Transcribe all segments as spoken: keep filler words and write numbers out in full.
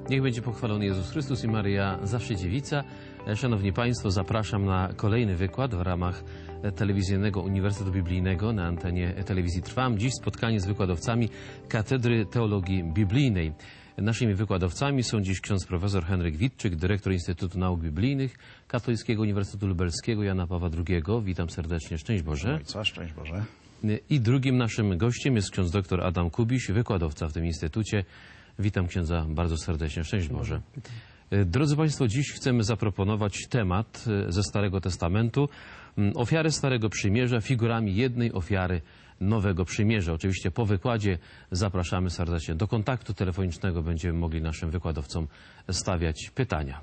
Niech będzie pochwalony Jezus Chrystus i Maryja zawsze dziewica. Szanowni Państwo, zapraszam na kolejny wykład w ramach Telewizyjnego Uniwersytetu Biblijnego na antenie Telewizji Trwam. Dziś spotkanie z wykładowcami Katedry Teologii Biblijnej. Naszymi wykładowcami są dziś ksiądz profesor Henryk Witczyk, dyrektor Instytutu Nauk Biblijnych Katolickiego Uniwersytetu Lubelskiego Jana Pawła drugiego. Witam serdecznie. Szczęść Boże. Ojca, szczęść Boże. I drugim naszym gościem jest ksiądz dr Adam Kubiś, wykładowca w tym instytucie. Witam księdza bardzo serdecznie. Szczęść Boże. Drodzy Państwo, dziś chcemy zaproponować temat ze Starego Testamentu. Ofiary Starego Przymierza figurami jednej ofiary Nowego Przymierza. Oczywiście po wykładzie zapraszamy serdecznie do kontaktu telefonicznego. Będziemy mogli naszym wykładowcom stawiać pytania.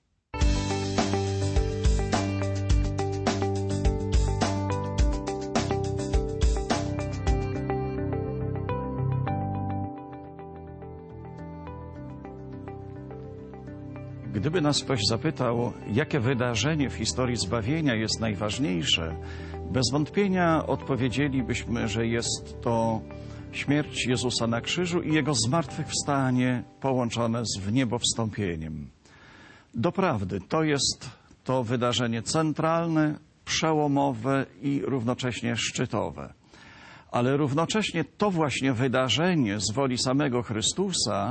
Gdyby nas ktoś zapytał, jakie wydarzenie w historii zbawienia jest najważniejsze, bez wątpienia odpowiedzielibyśmy, że jest to śmierć Jezusa na krzyżu i Jego zmartwychwstanie połączone z wniebowstąpieniem. Doprawdy, to jest to wydarzenie centralne, przełomowe i równocześnie szczytowe. Ale równocześnie to właśnie wydarzenie z woli samego Chrystusa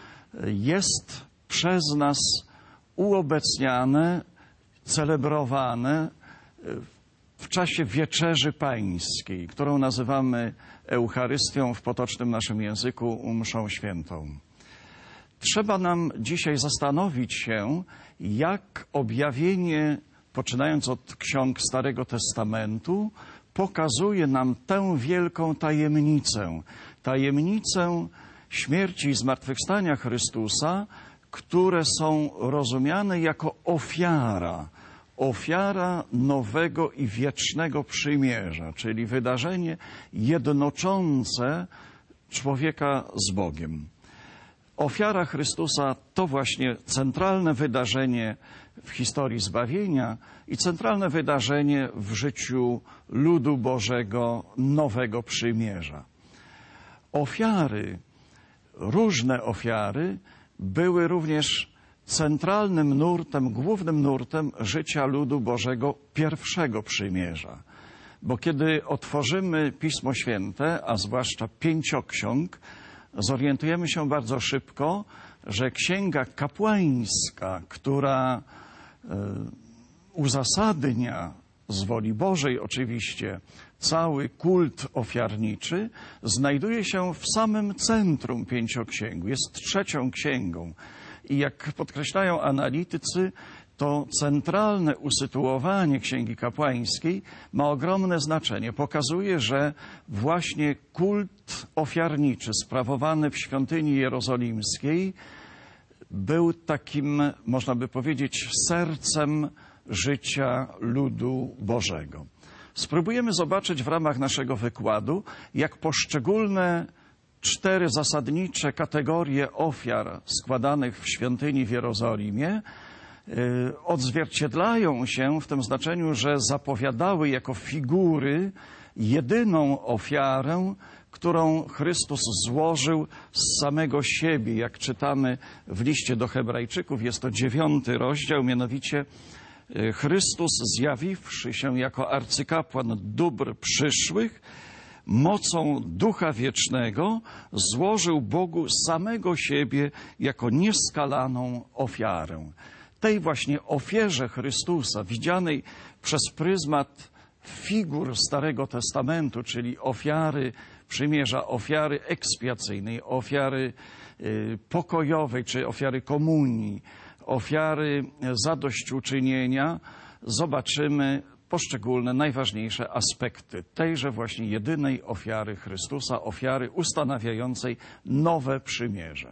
jest przez nas uobecniane, celebrowane w czasie Wieczerzy Pańskiej, którą nazywamy Eucharystią, w potocznym naszym języku mszą świętą. Trzeba nam dzisiaj zastanowić się, jak objawienie, poczynając od ksiąg Starego Testamentu, pokazuje nam tę wielką tajemnicę, tajemnicę śmierci i zmartwychwstania Chrystusa, które są rozumiane jako ofiara, ofiara nowego i wiecznego przymierza, czyli wydarzenie jednoczące człowieka z Bogiem. Ofiara Chrystusa to właśnie centralne wydarzenie w historii zbawienia i centralne wydarzenie w życiu ludu Bożego nowego przymierza. Ofiary, różne ofiary, były również centralnym nurtem, głównym nurtem życia ludu Bożego pierwszego przymierza. Bo kiedy otworzymy Pismo Święte, a zwłaszcza pięcioksiąg, zorientujemy się bardzo szybko, że księga kapłańska, która y, uzasadnia z woli Bożej oczywiście cały kult ofiarniczy, znajduje się w samym centrum pięcioksięgu. Jest trzecią księgą. I jak podkreślają analitycy, to centralne usytuowanie Księgi Kapłańskiej ma ogromne znaczenie. Pokazuje, że właśnie kult ofiarniczy sprawowany w świątyni jerozolimskiej był takim, można by powiedzieć, sercem życia ludu Bożego. Spróbujemy zobaczyć w ramach naszego wykładu, jak poszczególne cztery zasadnicze kategorie ofiar składanych w świątyni w Jerozolimie yy, odzwierciedlają się w tym znaczeniu, że zapowiadały jako figury jedyną ofiarę, którą Chrystus złożył z samego siebie. Jak czytamy w liście do Hebrajczyków, jest to dziewiąty rozdział, mianowicie Chrystus, zjawiwszy się jako arcykapłan dóbr przyszłych, mocą Ducha Wiecznego złożył Bogu samego siebie jako nieskalaną ofiarę. Tej właśnie ofierze Chrystusa, widzianej przez pryzmat figur Starego Testamentu, czyli ofiary przymierza, ofiary ekspiacyjnej, ofiary y, pokojowej czy ofiary komunii, ofiary zadośćuczynienia, zobaczymy poszczególne, najważniejsze aspekty tejże właśnie jedynej ofiary Chrystusa, ofiary ustanawiającej nowe przymierze.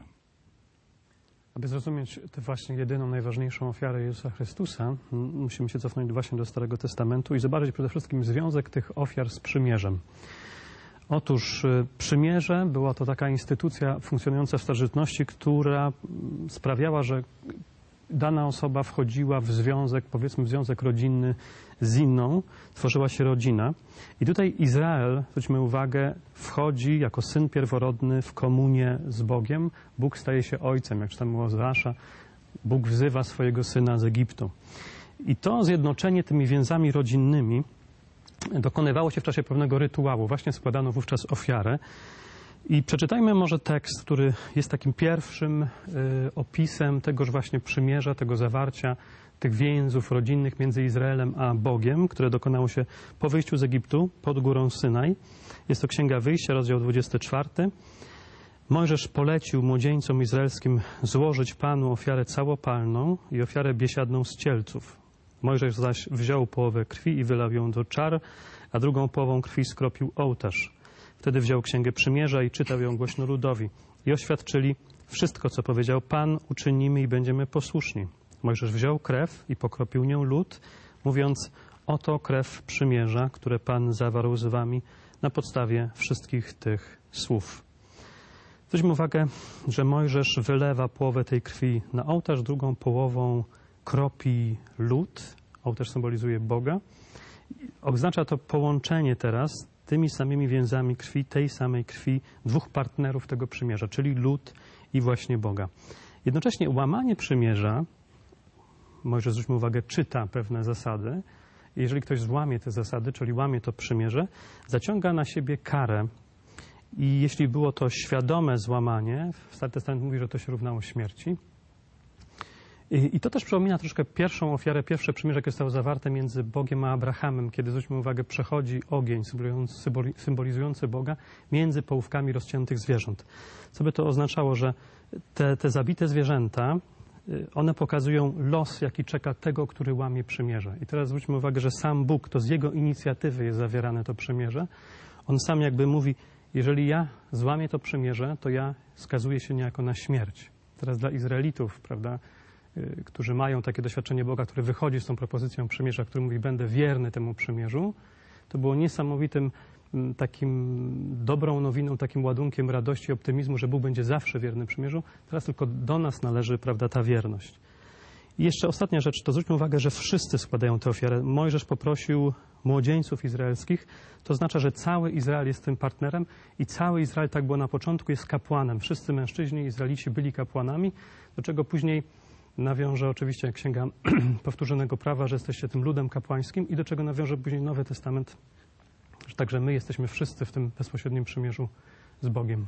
Aby zrozumieć tę właśnie jedyną, najważniejszą ofiarę Jezusa Chrystusa, musimy się cofnąć właśnie do Starego Testamentu i zobaczyć przede wszystkim związek tych ofiar z przymierzem. Otóż przymierze była to taka instytucja funkcjonująca w starożytności, która sprawiała, że dana osoba wchodziła w związek, powiedzmy w związek rodzinny z inną, tworzyła się rodzina. I tutaj Izrael, zwróćmy uwagę, wchodzi jako syn pierworodny w komunię z Bogiem. Bóg staje się ojcem, jak czytamy u Ozeasza. Bóg wzywa swojego syna z Egiptu. I to zjednoczenie tymi więzami rodzinnymi dokonywało się w czasie pewnego rytuału. Właśnie składano wówczas ofiarę. I przeczytajmy może tekst, który jest takim pierwszym y, opisem tegoż właśnie przymierza, tego zawarcia tych więzów rodzinnych między Izraelem a Bogiem, które dokonało się po wyjściu z Egiptu pod górą Synaj. Jest to Księga Wyjścia, rozdział dwudziesty czwarty. Mojżesz polecił młodzieńcom izraelskim złożyć Panu ofiarę całopalną i ofiarę biesiadną z cielców. Mojżesz zaś wziął połowę krwi i wylał ją do czar, a drugą połową krwi skropił ołtarz. Wtedy wziął Księgę Przymierza i czytał ją głośno ludowi. I oświadczyli: wszystko, co powiedział Pan, uczynimy i będziemy posłuszni. Mojżesz wziął krew i pokropił nią lud, mówiąc: oto krew przymierza, które Pan zawarł z wami na podstawie wszystkich tych słów. Zwróćmy uwagę, że Mojżesz wylewa połowę tej krwi na ołtarz, drugą połową kropi lud. Ołtarz symbolizuje Boga. Oznacza to połączenie teraz tymi samymi więzami krwi, tej samej krwi dwóch partnerów tego przymierza, czyli lud i właśnie Boga. Jednocześnie łamanie przymierza, Mojżesz, zwróćmy uwagę, czyta pewne zasady. Jeżeli ktoś złamie te zasady, czyli łamie to przymierze, zaciąga na siebie karę. I jeśli było to świadome złamanie, Stary Testament mówi, że to się równało śmierci. I, i to też przypomina troszkę pierwszą ofiarę, pierwsze przymierze, jakie zostało zawarte między Bogiem a Abrahamem, kiedy, zwróćmy uwagę, przechodzi ogień symbolizujący Boga między połówkami rozciętych zwierząt. Co by to oznaczało, że te, te zabite zwierzęta, one pokazują los, jaki czeka tego, który łamie przymierze. I teraz zwróćmy uwagę, że sam Bóg, to z Jego inicjatywy jest zawierane to przymierze. On sam jakby mówi: jeżeli ja złamię to przymierze, to ja skazuję się niejako na śmierć. Teraz dla Izraelitów, prawda, y, którzy mają takie doświadczenie Boga, który wychodzi z tą propozycją przymierza, który mówi: będę wierny temu przymierzu, to było niesamowitym m, takim dobrą nowiną, takim ładunkiem radości, optymizmu, że Bóg będzie zawsze wierny przymierzu. Teraz tylko do nas należy, prawda, ta wierność. I jeszcze ostatnia rzecz, to zwróćmy uwagę, że wszyscy składają tę ofiarę. Mojżesz poprosił młodzieńców izraelskich, to oznacza, że cały Izrael jest tym partnerem i cały Izrael, tak było na początku, jest kapłanem. Wszyscy mężczyźni Izraelici byli kapłanami, do czego później nawiąże oczywiście Księga Powtórzonego Prawa, że jesteście tym ludem kapłańskim, i do czego nawiąże później Nowy Testament, że także my jesteśmy wszyscy w tym bezpośrednim przymierzu z Bogiem.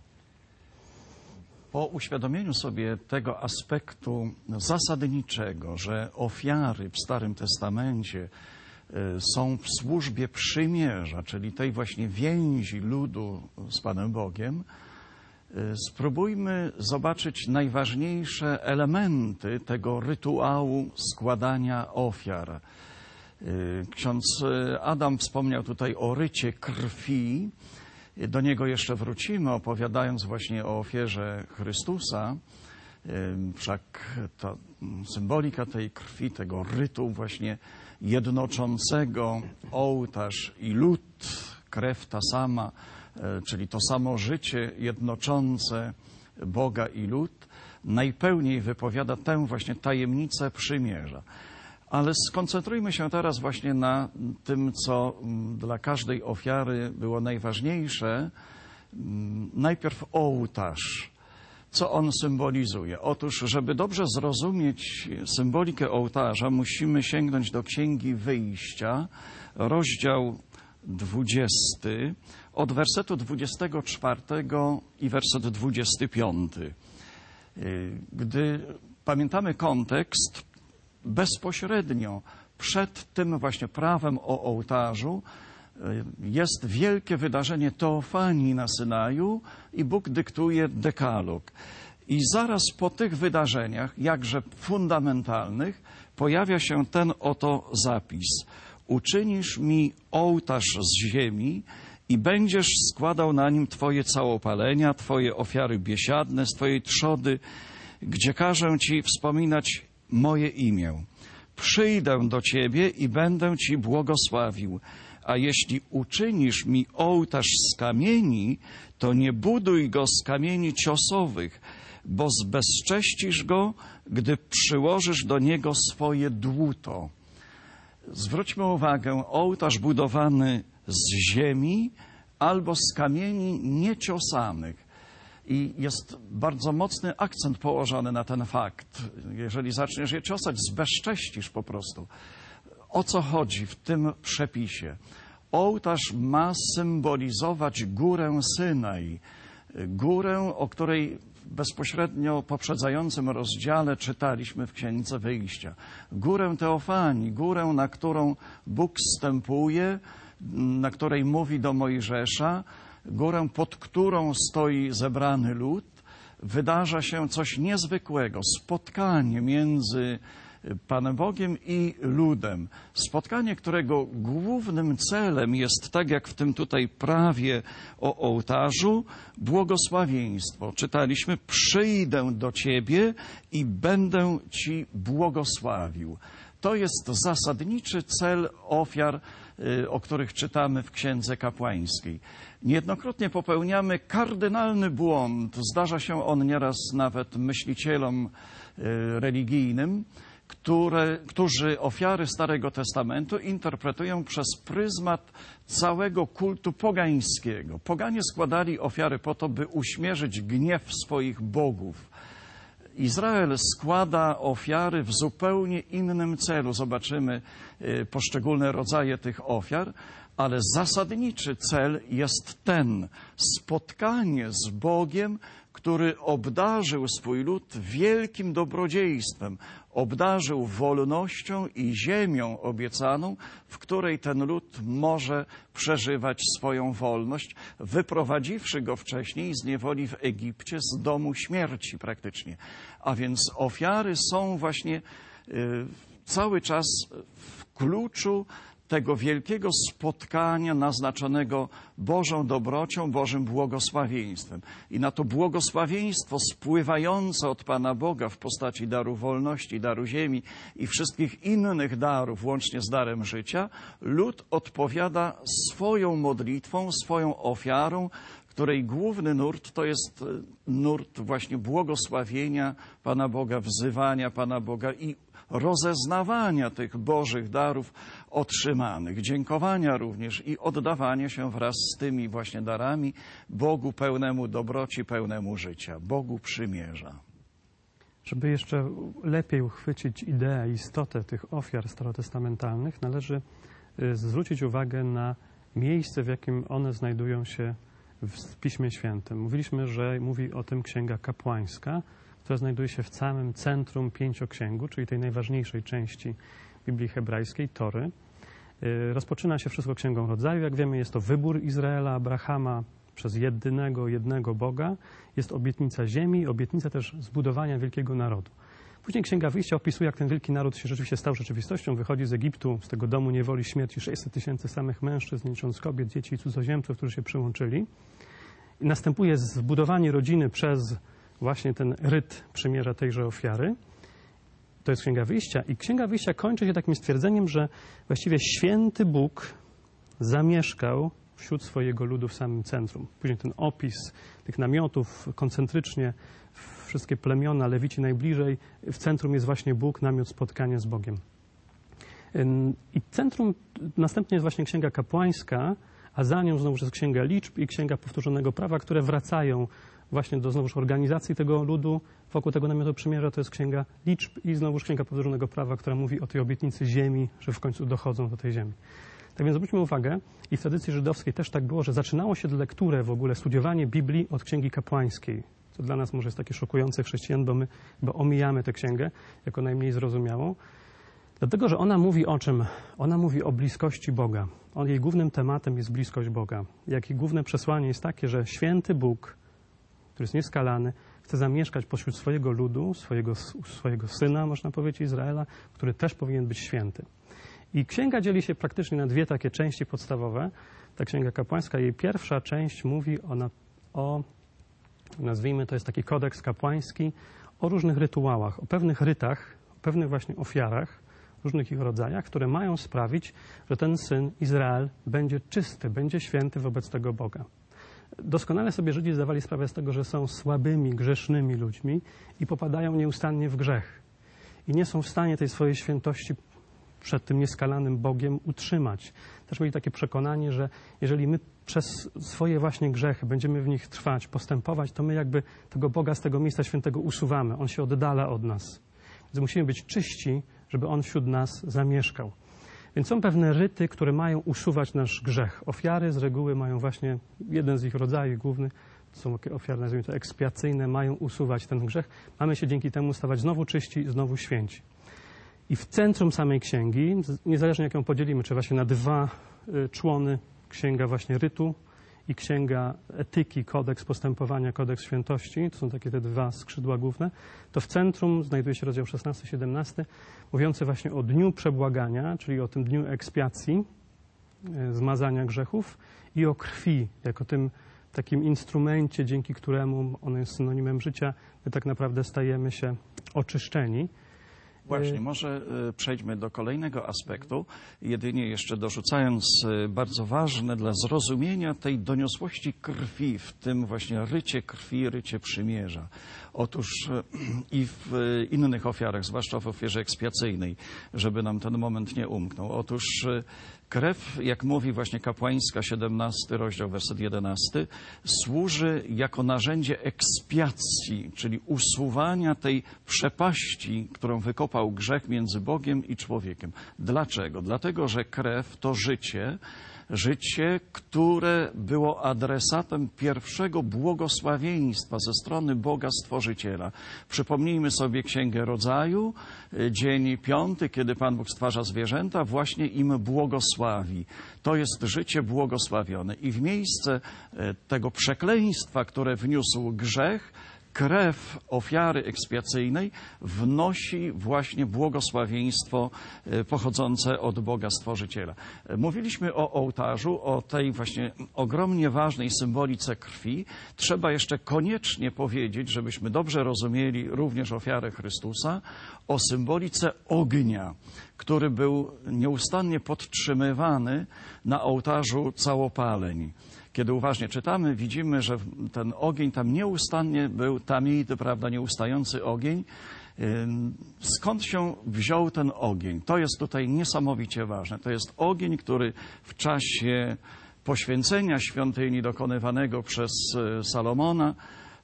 Po uświadomieniu sobie tego aspektu zasadniczego, że ofiary w Starym Testamencie są w służbie przymierza, czyli tej właśnie więzi ludu z Panem Bogiem, spróbujmy zobaczyć najważniejsze elementy tego rytuału składania ofiar. Ksiądz Adam wspomniał tutaj o rycie krwi. Do niego jeszcze wrócimy, opowiadając właśnie o ofierze Chrystusa. Wszak ta symbolika tej krwi, tego rytu właśnie jednoczącego ołtarz i lud, krew ta sama, czyli to samo życie jednoczące Boga i lud, najpełniej wypowiada tę właśnie tajemnicę przymierza. Ale skoncentrujmy się teraz właśnie na tym, co dla każdej ofiary było najważniejsze. Najpierw ołtarz. Co on symbolizuje? Otóż, żeby dobrze zrozumieć symbolikę ołtarza, musimy sięgnąć do Księgi Wyjścia, rozdział dwudziesty, od wersetu dwudziestego czwartego i werset dwudziesty piąty. Gdy pamiętamy kontekst, bezpośrednio przed tym właśnie prawem o ołtarzu jest wielkie wydarzenie teofanii na Synaju i Bóg dyktuje dekalog. I zaraz po tych wydarzeniach, jakże fundamentalnych, pojawia się ten oto zapis. Uczynisz mi ołtarz z ziemi i będziesz składał na nim Twoje całopalenia, Twoje ofiary biesiadne z Twojej trzody, gdzie każę Ci wspominać moje imię. Przyjdę do Ciebie i będę Ci błogosławił. A jeśli uczynisz mi ołtarz z kamieni, to nie buduj go z kamieni ciosowych, bo zbezcześcisz go, gdy przyłożysz do niego swoje dłuto. Zwróćmy uwagę, ołtarz budowany z ziemi albo z kamieni nieciosanych. I jest bardzo mocny akcent położony na ten fakt. Jeżeli zaczniesz je ciosać, zbezcześcisz po prostu. O co chodzi w tym przepisie? Ołtarz ma symbolizować górę Synaj, górę, o której w bezpośrednio poprzedzającym rozdziale czytaliśmy w Księdze Wyjścia. Górę Teofanii, górę, na którą Bóg zstępuje, na której mówi do Mojżesza, górę, pod którą stoi zebrany lud. Wydarza się coś niezwykłego, spotkanie między Panem Bogiem i ludem. Spotkanie, którego głównym celem jest, tak jak w tym tutaj prawie o ołtarzu, błogosławieństwo. Czytaliśmy: przyjdę do Ciebie i będę Ci błogosławił. To jest zasadniczy cel ofiar, o których czytamy w Księdze Kapłańskiej. Niejednokrotnie popełniamy kardynalny błąd. Zdarza się on nieraz nawet myślicielom religijnym, które, którzy ofiary Starego Testamentu interpretują przez pryzmat całego kultu pogańskiego. Poganie składali ofiary po to, by uśmierzyć gniew swoich bogów. Izrael składa ofiary w zupełnie innym celu. Zobaczymy poszczególne rodzaje tych ofiar, ale zasadniczy cel jest ten: spotkanie z Bogiem, który obdarzył swój lud wielkim dobrodziejstwem, obdarzył wolnością i ziemią obiecaną, w której ten lud może przeżywać swoją wolność, wyprowadziwszy go wcześniej z niewoli w Egipcie, z domu śmierci praktycznie. A więc ofiary są właśnie y, cały czas w kluczu tego wielkiego spotkania naznaczonego Bożą dobrocią, Bożym błogosławieństwem. I na to błogosławieństwo spływające od Pana Boga w postaci daru wolności, daru ziemi i wszystkich innych darów, łącznie z darem życia, lud odpowiada swoją modlitwą, swoją ofiarą, której główny nurt to jest nurt właśnie błogosławienia Pana Boga, wzywania Pana Boga i rozeznawania tych Bożych darów otrzymanych, dziękowania również i oddawania się wraz z tymi właśnie darami Bogu pełnemu dobroci, pełnemu życia, Bogu przymierza. Żeby jeszcze lepiej uchwycić ideę, istotę tych ofiar starotestamentalnych, należy zwrócić uwagę na miejsce, w jakim one znajdują się w Piśmie Świętym. Mówiliśmy, że mówi o tym Księga Kapłańska, która znajduje się w samym centrum Pięcioksięgu, czyli tej najważniejszej części Biblii hebrajskiej, Tory. Rozpoczyna się wszystko Księgą Rodzaju. Jak wiemy, jest to wybór Izraela, Abrahama przez jedynego, jednego Boga. Jest obietnica ziemi, obietnica też zbudowania wielkiego narodu. Później Księga Wyjścia opisuje, jak ten wielki naród się rzeczywiście stał rzeczywistością. Wychodzi z Egiptu, z tego domu niewoli śmierci, sześćset tysięcy samych mężczyzn, nie licząc kobiet, dzieci i cudzoziemców, którzy się przyłączyli. I następuje zbudowanie rodziny przez właśnie ten ryt przymierza tejże ofiary. To jest Księga Wyjścia. I Księga Wyjścia kończy się takim stwierdzeniem, że właściwie święty Bóg zamieszkał wśród swojego ludu w samym centrum. Później ten opis tych namiotów koncentrycznie, wszystkie plemiona, Lewici najbliżej, w centrum jest właśnie Bóg, namiot spotkania z Bogiem. I centrum następnie jest właśnie Księga Kapłańska, a za nią znowuż jest Księga Liczb i Księga Powtórzonego Prawa, które wracają właśnie do znowuż organizacji tego ludu wokół tego namiotu przymierza. To jest Księga Liczb i znowuż Księga Powtórzonego Prawa, która mówi o tej obietnicy ziemi, że w końcu dochodzą do tej ziemi. Tak więc zwróćmy uwagę, i w tradycji żydowskiej też tak było, że zaczynało się lekturę, w ogóle studiowanie Biblii od Księgi Kapłańskiej. Co dla nas może jest takie szokujące chrześcijan, bo my bo omijamy tę księgę jako najmniej zrozumiałą. Dlatego, że ona mówi o czym? Ona mówi o bliskości Boga. On, jej głównym tematem jest bliskość Boga. Jak jej główne przesłanie jest takie, że święty Bóg, który jest nieskalany, chce zamieszkać pośród swojego ludu, swojego, swojego syna, można powiedzieć, Izraela, który też powinien być święty. I księga dzieli się praktycznie na dwie takie części podstawowe. Ta Księga Kapłańska, jej pierwsza część mówi ona o, nazwijmy to jest taki kodeks kapłański, o różnych rytuałach, o pewnych rytach, o pewnych właśnie ofiarach, różnych ich rodzajach, które mają sprawić, że ten syn, Izrael, będzie czysty, będzie święty wobec tego Boga. Doskonale sobie Żydzi zdawali sprawę z tego, że są słabymi, grzesznymi ludźmi i popadają nieustannie w grzech. I nie są w stanie tej swojej świętości przed tym nieskalanym Bogiem utrzymać. Też mieli takie przekonanie, że jeżeli my przez swoje właśnie grzechy będziemy w nich trwać, postępować, to my jakby tego Boga z tego miejsca świętego usuwamy. On się oddala od nas. Więc musimy być czyści, żeby On wśród nas zamieszkał. Więc są pewne ryty, które mają usuwać nasz grzech. Ofiary z reguły mają właśnie, jeden z ich rodzajów głównych, to są takie ofiary, nazwijmy to ekspiacyjne, mają usuwać ten grzech. Mamy się dzięki temu stawać znowu czyści, znowu święci. I w centrum samej księgi, niezależnie jak ją podzielimy, czy właśnie na dwa y, człony, księga właśnie rytu i księga etyki, kodeks postępowania, kodeks świętości, to są takie te dwa skrzydła główne, to w centrum znajduje się rozdział szesnasty siedemnasty, mówiący właśnie o dniu przebłagania, czyli o tym dniu ekspiacji, y, zmazania grzechów i o krwi, jako tym takim instrumencie, dzięki któremu on jest synonimem życia, my tak naprawdę stajemy się oczyszczeni. Właśnie, może y, przejdźmy do kolejnego aspektu, jedynie jeszcze dorzucając y, bardzo ważne dla zrozumienia tej doniosłości krwi, w tym właśnie rycie krwi, rycie przymierza. Otóż y, i w y, innych ofiarach, zwłaszcza w ofierze ekspiacyjnej, żeby nam ten moment nie umknął. Otóż y, krew, jak mówi właśnie kapłańska, siedemnasty rozdział, werset jedenasty, służy jako narzędzie ekspiacji, czyli usuwania tej przepaści, którą wykopał grzech między Bogiem i człowiekiem. Dlaczego? Dlatego, że krew to życie, życie, które było adresatem pierwszego błogosławieństwa ze strony Boga Stworzyciela. Przypomnijmy sobie Księgę Rodzaju, dzień piąty, kiedy Pan Bóg stwarza zwierzęta, właśnie im błogosławi. To jest życie błogosławione. I w miejsce tego przekleństwa, które wniósł grzech, krew ofiary ekspiacyjnej wnosi właśnie błogosławieństwo pochodzące od Boga Stworzyciela. Mówiliśmy o ołtarzu, o tej właśnie ogromnie ważnej symbolice krwi. Trzeba jeszcze koniecznie powiedzieć, żebyśmy dobrze rozumieli również ofiarę Chrystusa, o symbolice ognia, który był nieustannie podtrzymywany na ołtarzu całopaleń. Kiedy uważnie czytamy, widzimy, że ten ogień tam nieustannie był, tamid, prawda, nieustający ogień. Skąd się wziął ten ogień? To jest tutaj niesamowicie ważne. To jest ogień, który w czasie poświęcenia świątyni dokonywanego przez Salomona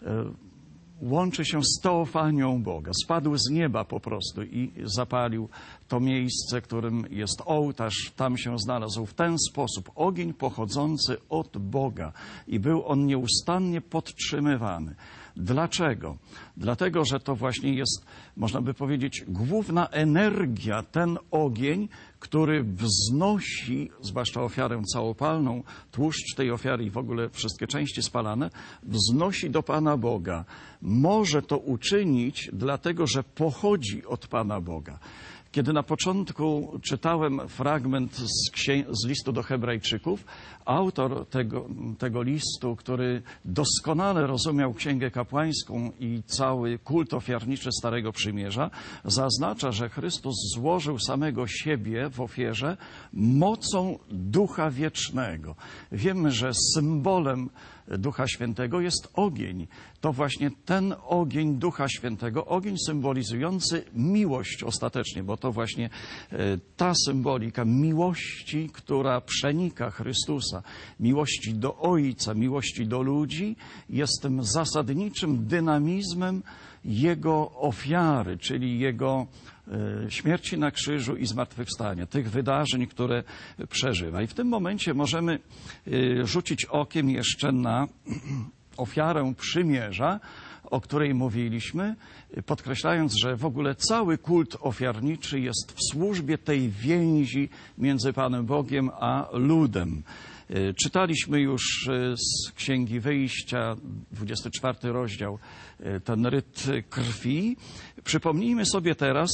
łączy się z teofanią Boga. Spadł z nieba po prostu i zapalił to miejsce, którym jest ołtarz. Tam się znalazł w ten sposób ogień pochodzący od Boga i był on nieustannie podtrzymywany. Dlaczego? Dlatego, że to właśnie jest, można by powiedzieć, główna energia, ten ogień, który wznosi, zwłaszcza ofiarę całopalną, tłuszcz tej ofiary i w ogóle wszystkie części spalane, wznosi do Pana Boga. Może to uczynić, dlatego że pochodzi od Pana Boga. Kiedy na początku czytałem fragment z, księ- z listu do Hebrajczyków, autor tego, tego listu, który doskonale rozumiał Księgę Kapłańską i cały kult ofiarniczy Starego Przymierza, zaznacza, że Chrystus złożył samego siebie w ofierze mocą Ducha Wiecznego. Wiemy, że symbolem Ducha Świętego jest ogień. To właśnie ten ogień Ducha Świętego, ogień symbolizujący miłość ostatecznie, bo to właśnie ta symbolika miłości, która przenika Chrystusa, miłości do Ojca, miłości do ludzi, jest tym zasadniczym dynamizmem Jego ofiary, czyli Jego śmierci na krzyżu i zmartwychwstania, tych wydarzeń, które przeżywa. I w tym momencie możemy rzucić okiem jeszcze na ofiarę przymierza, o której mówiliśmy, podkreślając, że w ogóle cały kult ofiarniczy jest w służbie tej więzi między Panem Bogiem a ludem. Czytaliśmy już z Księgi Wyjścia, dwudziesty czwarty rozdział, ten ryt krwi. Przypomnijmy sobie teraz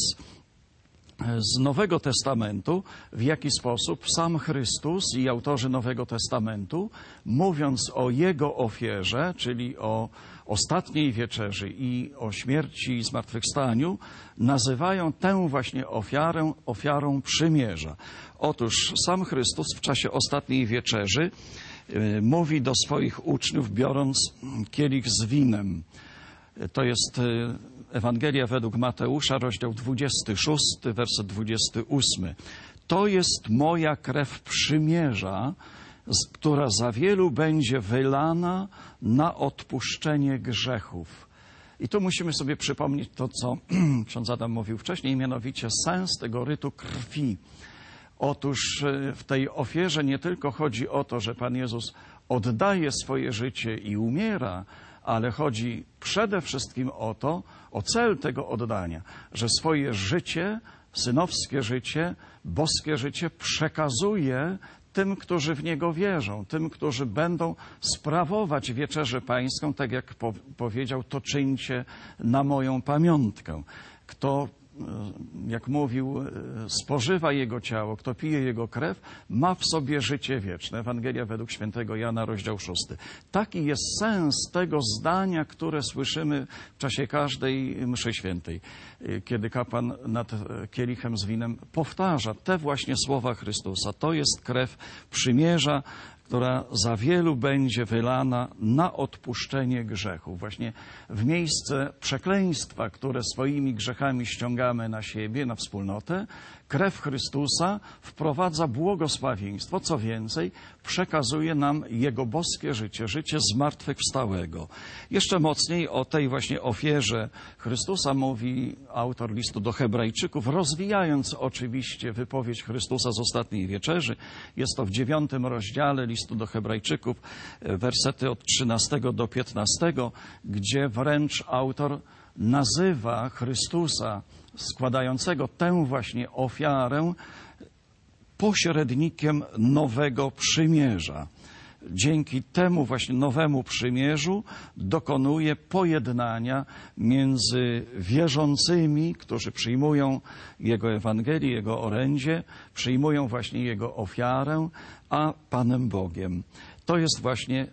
z Nowego Testamentu, w jaki sposób sam Chrystus i autorzy Nowego Testamentu, mówiąc o Jego ofierze, czyli o ostatniej wieczerzy i o śmierci i zmartwychwstaniu, nazywają tę właśnie ofiarę ofiarą przymierza. Otóż sam Chrystus w czasie ostatniej wieczerzy y, mówi do swoich uczniów, biorąc kielich z winem. To jest y, Ewangelia według Mateusza, rozdział dwudziesty szósty, werset dwudziesty ósmy. To jest moja krew przymierza, z- która za wielu będzie wylana na odpuszczenie grzechów. I tu musimy sobie przypomnieć to, co ksiądz Adam mówił wcześniej, mianowicie sens tego rytu krwi. Otóż y, w tej ofierze nie tylko chodzi o to, że Pan Jezus oddaje swoje życie i umiera, ale chodzi przede wszystkim o to, o cel tego oddania, że swoje życie, synowskie życie, boskie życie przekazuje tym, którzy w Niego wierzą, tym, którzy będą sprawować wieczerzę pańską, tak jak po, powiedział, to czyńcie na moją pamiątkę. Kto, jak mówił, spożywa Jego ciało, kto pije Jego krew, ma w sobie życie wieczne. Ewangelia według świętego Jana, rozdział szósty. Taki jest sens tego zdania, które słyszymy w czasie każdej mszy świętej, kiedy kapłan nad kielichem z winem powtarza te właśnie słowa Chrystusa. To jest krew przymierza, która za wielu będzie wylana na odpuszczenie grzechów. Właśnie w miejsce przekleństwa, które swoimi grzechami ściągamy na siebie, na wspólnotę, krew Chrystusa wprowadza błogosławieństwo. Co więcej, przekazuje nam Jego boskie życie, życie zmartwychwstałego. Jeszcze mocniej o tej właśnie ofierze Chrystusa mówi autor listu do Hebrajczyków, rozwijając oczywiście wypowiedź Chrystusa z ostatniej wieczerzy. Jest to w dziewiątym rozdziale listu do Hebrajczyków, wersety od trzynastego do piętnastego, gdzie wręcz autor nazywa Chrystusa składającego tę właśnie ofiarę pośrednikiem nowego przymierza. Dzięki temu właśnie nowemu przymierzu dokonuje pojednania między wierzącymi, którzy przyjmują Jego Ewangelię, Jego orędzie, przyjmują właśnie Jego ofiarę, a Panem Bogiem. To jest właśnie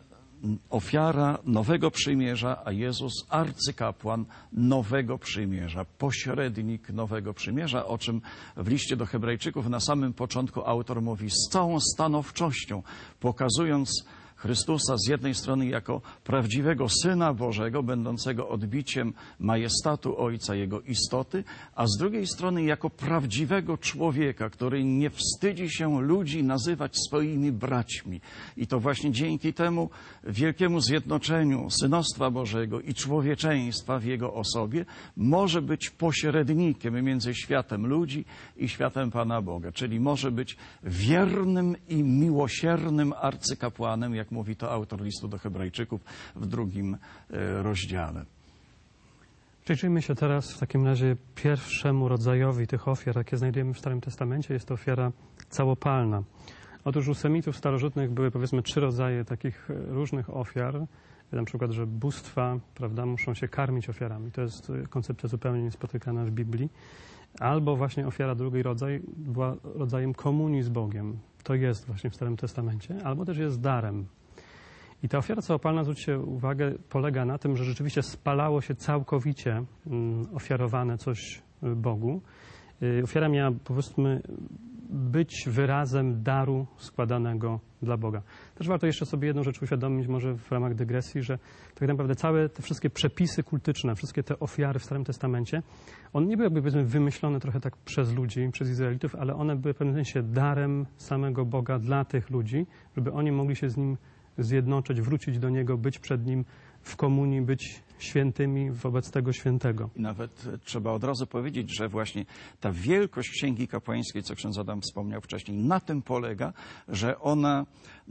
ofiara nowego przymierza, a Jezus arcykapłan nowego przymierza, pośrednik nowego przymierza, o czym w liście do Hebrajczyków na samym początku autor mówi z całą stanowczością, pokazując Chrystusa z jednej strony jako prawdziwego Syna Bożego, będącego odbiciem majestatu Ojca, Jego istoty, a z drugiej strony jako prawdziwego człowieka, który nie wstydzi się ludzi nazywać swoimi braćmi. I to właśnie dzięki temu wielkiemu zjednoczeniu synostwa Bożego i człowieczeństwa w Jego osobie może być pośrednikiem między światem ludzi i światem Pana Boga, czyli może być wiernym i miłosiernym arcykapłanem, jak mówi to autor listu do Hebrajczyków w drugim e, rozdziale. Przyjrzyjmy się teraz w takim razie pierwszemu rodzajowi tych ofiar, jakie znajdujemy w Starym Testamencie. Jest to ofiara całopalna. Otóż u Semitów starożytnych były powiedzmy trzy rodzaje takich różnych ofiar. Na przykład, że bóstwa, prawda, muszą się karmić ofiarami. To jest koncepcja zupełnie niespotykana w Biblii. Albo właśnie ofiara drugi rodzaj była rodzajem komunii z Bogiem. To jest właśnie w Starym Testamencie. Albo też jest darem. I ta ofiara całopalna, zwróćcie uwagę, polega na tym, że rzeczywiście spalało się całkowicie mm, ofiarowane coś Bogu. Y, ofiara miała, powiedzmy, być wyrazem daru składanego dla Boga. Też warto jeszcze sobie jedną rzecz uświadomić, może w ramach dygresji, że tak naprawdę całe te wszystkie przepisy kultyczne, wszystkie te ofiary w Starym Testamencie, one nie były jakby, powiedzmy, wymyślone trochę tak przez ludzi, przez Izraelitów, ale one były w pewnym sensie darem samego Boga dla tych ludzi, żeby oni mogli się z Nim zjednoczyć, wrócić do Niego, być przed Nim w komunii, być świętymi wobec tego świętego. I nawet trzeba od razu powiedzieć, że właśnie ta wielkość Księgi Kapłańskiej, co ksiądz Adam wspomniał wcześniej, na tym polega, że ona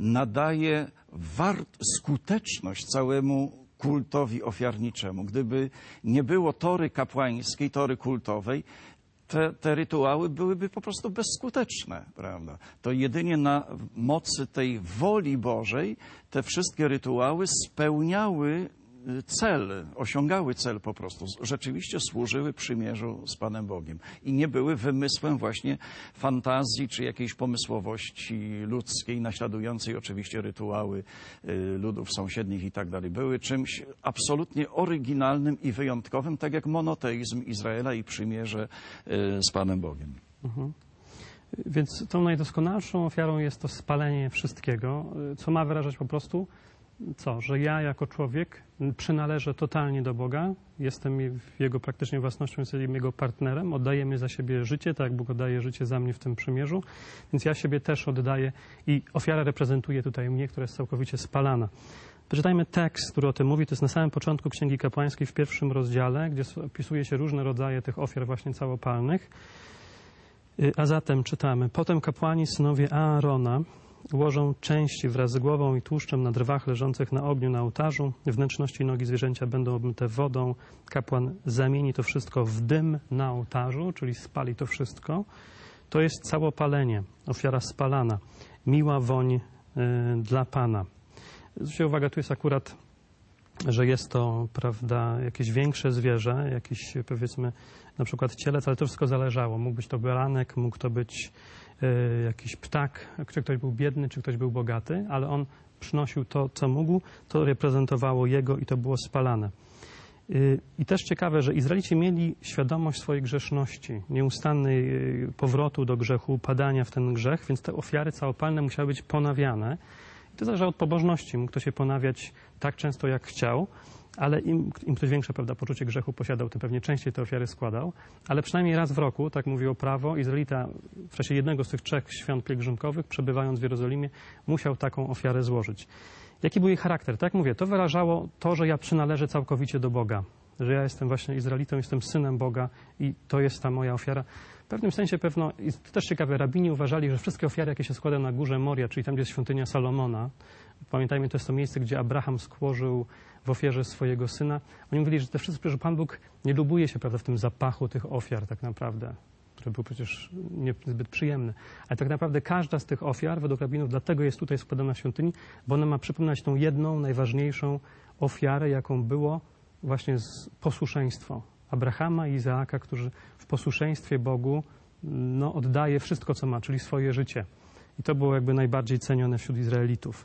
nadaje wart- skuteczność całemu kultowi ofiarniczemu. Gdyby nie było tory kapłańskiej, tory kultowej, Te, te rytuały byłyby po prostu bezskuteczne, prawda? To jedynie na mocy tej woli Bożej te wszystkie rytuały spełniały cel, osiągały cel po prostu. Rzeczywiście służyły przymierzu z Panem Bogiem i nie były wymysłem właśnie fantazji czy jakiejś pomysłowości ludzkiej, naśladującej oczywiście rytuały ludów sąsiednich i tak dalej. Były czymś absolutnie oryginalnym i wyjątkowym, tak jak monoteizm Izraela i przymierze z Panem Bogiem. Mhm. Więc tą najdoskonalszą ofiarą jest to spalenie wszystkiego, co ma wyrażać po prostu co? Że ja jako człowiek przynależę totalnie do Boga, jestem Jego praktycznie własnością, jestem Jego partnerem, oddajemy za siebie życie, tak jak Bóg oddaje życie za mnie w tym przymierzu, więc ja siebie też oddaję i ofiara reprezentuje tutaj mnie, która jest całkowicie spalana. Przeczytajmy tekst, który o tym mówi, to jest na samym początku Księgi Kapłańskiej w pierwszym rozdziale, gdzie opisuje się różne rodzaje tych ofiar właśnie całopalnych. A zatem czytamy, potem kapłani synowie Aarona ułożą części wraz z głową i tłuszczem na drwach leżących na ogniu na ołtarzu. Wnętrzności nogi zwierzęcia będą obmyte wodą. Kapłan zamieni to wszystko w dym na ołtarzu, czyli spali to wszystko. To jest całopalenie, ofiara spalana, miła woń y, dla Pana. Zwróćcie uwagę, tu jest akurat, że jest to, prawda, jakieś większe zwierzę, jakiś, powiedzmy, na przykład cielec, ale to wszystko zależało. Mógł być to baranek, mógł to być y, jakiś ptak, czy ktoś był biedny, czy ktoś był bogaty, ale on przynosił to, co mógł, to reprezentowało jego i to było spalane. Y, I też ciekawe, że Izraelici mieli świadomość swojej grzeszności, nieustannej y, powrotu do grzechu, upadania w ten grzech, więc te ofiary całopalne musiały być ponawiane. I to zależy od pobożności. Mógł to się ponawiać tak często, jak chciał, ale im, im ktoś większe, prawda, poczucie grzechu posiadał, tym pewnie częściej te ofiary składał. Ale przynajmniej raz w roku, tak mówiło prawo, Izraelita w czasie jednego z tych trzech świąt pielgrzymkowych, przebywając w Jerozolimie, musiał taką ofiarę złożyć. Jaki był jej charakter? Tak jak mówię, to wyrażało to, że ja przynależę całkowicie do Boga, że ja jestem właśnie Izraelitą, jestem synem Boga i to jest ta moja ofiara. W pewnym sensie pewno, i to też ciekawe, rabini uważali, że wszystkie ofiary, jakie się składa na górze Moria, czyli tam, gdzie jest świątynia Salomona, pamiętajmy, to jest to miejsce, gdzie Abraham skłożył w ofierze swojego syna, oni mówili, że te wszystkie, że Pan Bóg nie lubuje się, prawda, w tym zapachu tych ofiar tak naprawdę, który był przecież niezbyt przyjemny. Ale tak naprawdę każda z tych ofiar, według rabinów, dlatego jest tutaj składana w świątyni, bo ona ma przypominać tą jedną, najważniejszą ofiarę, jaką było właśnie z posłuszeństwo Abrahama i Izaaka, którzy w posłuszeństwie Bogu no, oddaje wszystko, co ma, czyli swoje życie. I to było jakby najbardziej cenione wśród Izraelitów.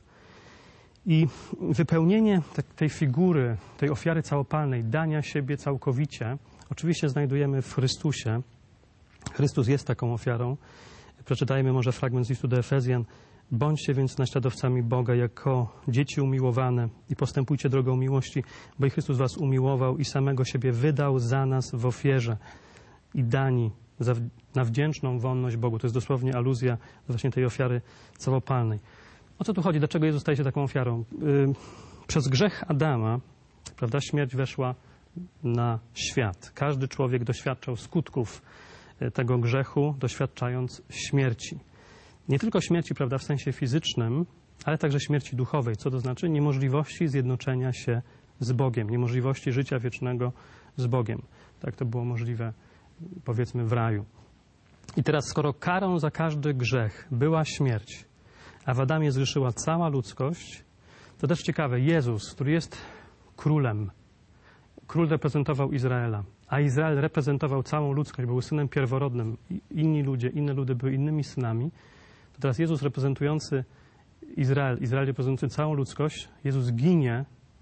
I wypełnienie tej figury, tej ofiary całopalnej, dania siebie całkowicie, oczywiście znajdujemy w Chrystusie. Chrystus jest taką ofiarą. Przeczytajmy może fragment z listu do Efezjan. Bądźcie więc naśladowcami Boga jako dzieci umiłowane i postępujcie drogą miłości, bo i Chrystus was umiłował i samego siebie wydał za nas w ofierze i dani za, na wdzięczną wonność Bogu. To jest dosłownie aluzja do właśnie tej ofiary całopalnej. O co tu chodzi? Dlaczego Jezus staje się taką ofiarą? Yy, przez grzech Adama, prawda, śmierć weszła na świat. Każdy człowiek doświadczał skutków tego grzechu, doświadczając śmierci. Nie tylko śmierci, prawda, w sensie fizycznym, ale także śmierci duchowej, co to znaczy niemożliwości zjednoczenia się z Bogiem, niemożliwości życia wiecznego z Bogiem. Tak to było możliwe, powiedzmy, w raju. I teraz, skoro karą za każdy grzech była śmierć, a w Adamie zgrzeszyła cała ludzkość, to też ciekawe, Jezus, który jest królem, król reprezentował Izraela, a Izrael reprezentował całą ludzkość, był synem pierworodnym, inni ludzie, inne ludy były innymi synami, to teraz Jezus reprezentujący Izrael, Izrael reprezentujący całą ludzkość, Jezus ginie,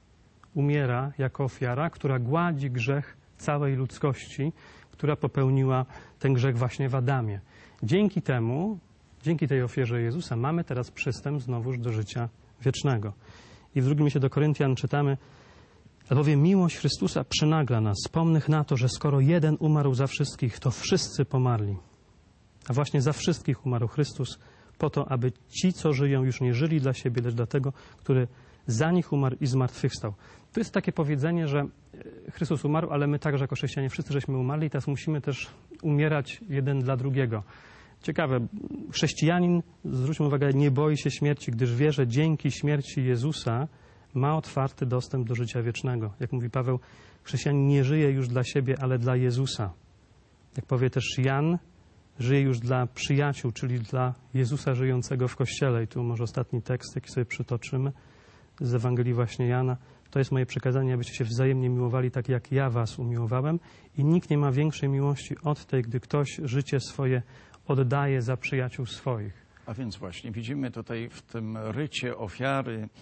umiera jako ofiara, która gładzi grzech całej ludzkości, która popełniła ten grzech właśnie w Adamie. Dzięki temu, dzięki tej ofierze Jezusa mamy teraz przystęp znowuż do życia wiecznego. I w drugim liście do Koryntian czytamy, albowiem miłość Chrystusa przynagla nas, pomnych na to, że skoro jeden umarł za wszystkich, to wszyscy pomarli. A właśnie za wszystkich umarł Chrystus, po to, aby ci, co żyją, już nie żyli dla siebie, lecz dla tego, który za nich umarł i zmartwychwstał. To jest takie powiedzenie, że Chrystus umarł, ale my także jako chrześcijanie wszyscy żeśmy umarli i teraz musimy też umierać jeden dla drugiego. Ciekawe, chrześcijanin, zwróćmy uwagę, nie boi się śmierci, gdyż wie, że dzięki śmierci Jezusa ma otwarty dostęp do życia wiecznego. Jak mówi Paweł, chrześcijanin nie żyje już dla siebie, ale dla Jezusa. Jak powie też Jan, żyje już dla przyjaciół, czyli dla Jezusa żyjącego w Kościele. I tu może ostatni tekst, jaki sobie przytoczymy z Ewangelii właśnie Jana. To jest moje przekazanie, abyście się wzajemnie miłowali tak, jak ja was umiłowałem. I nikt nie ma większej miłości od tej, gdy ktoś życie swoje oddaje za przyjaciół swoich. A więc właśnie widzimy tutaj w tym rycie ofiary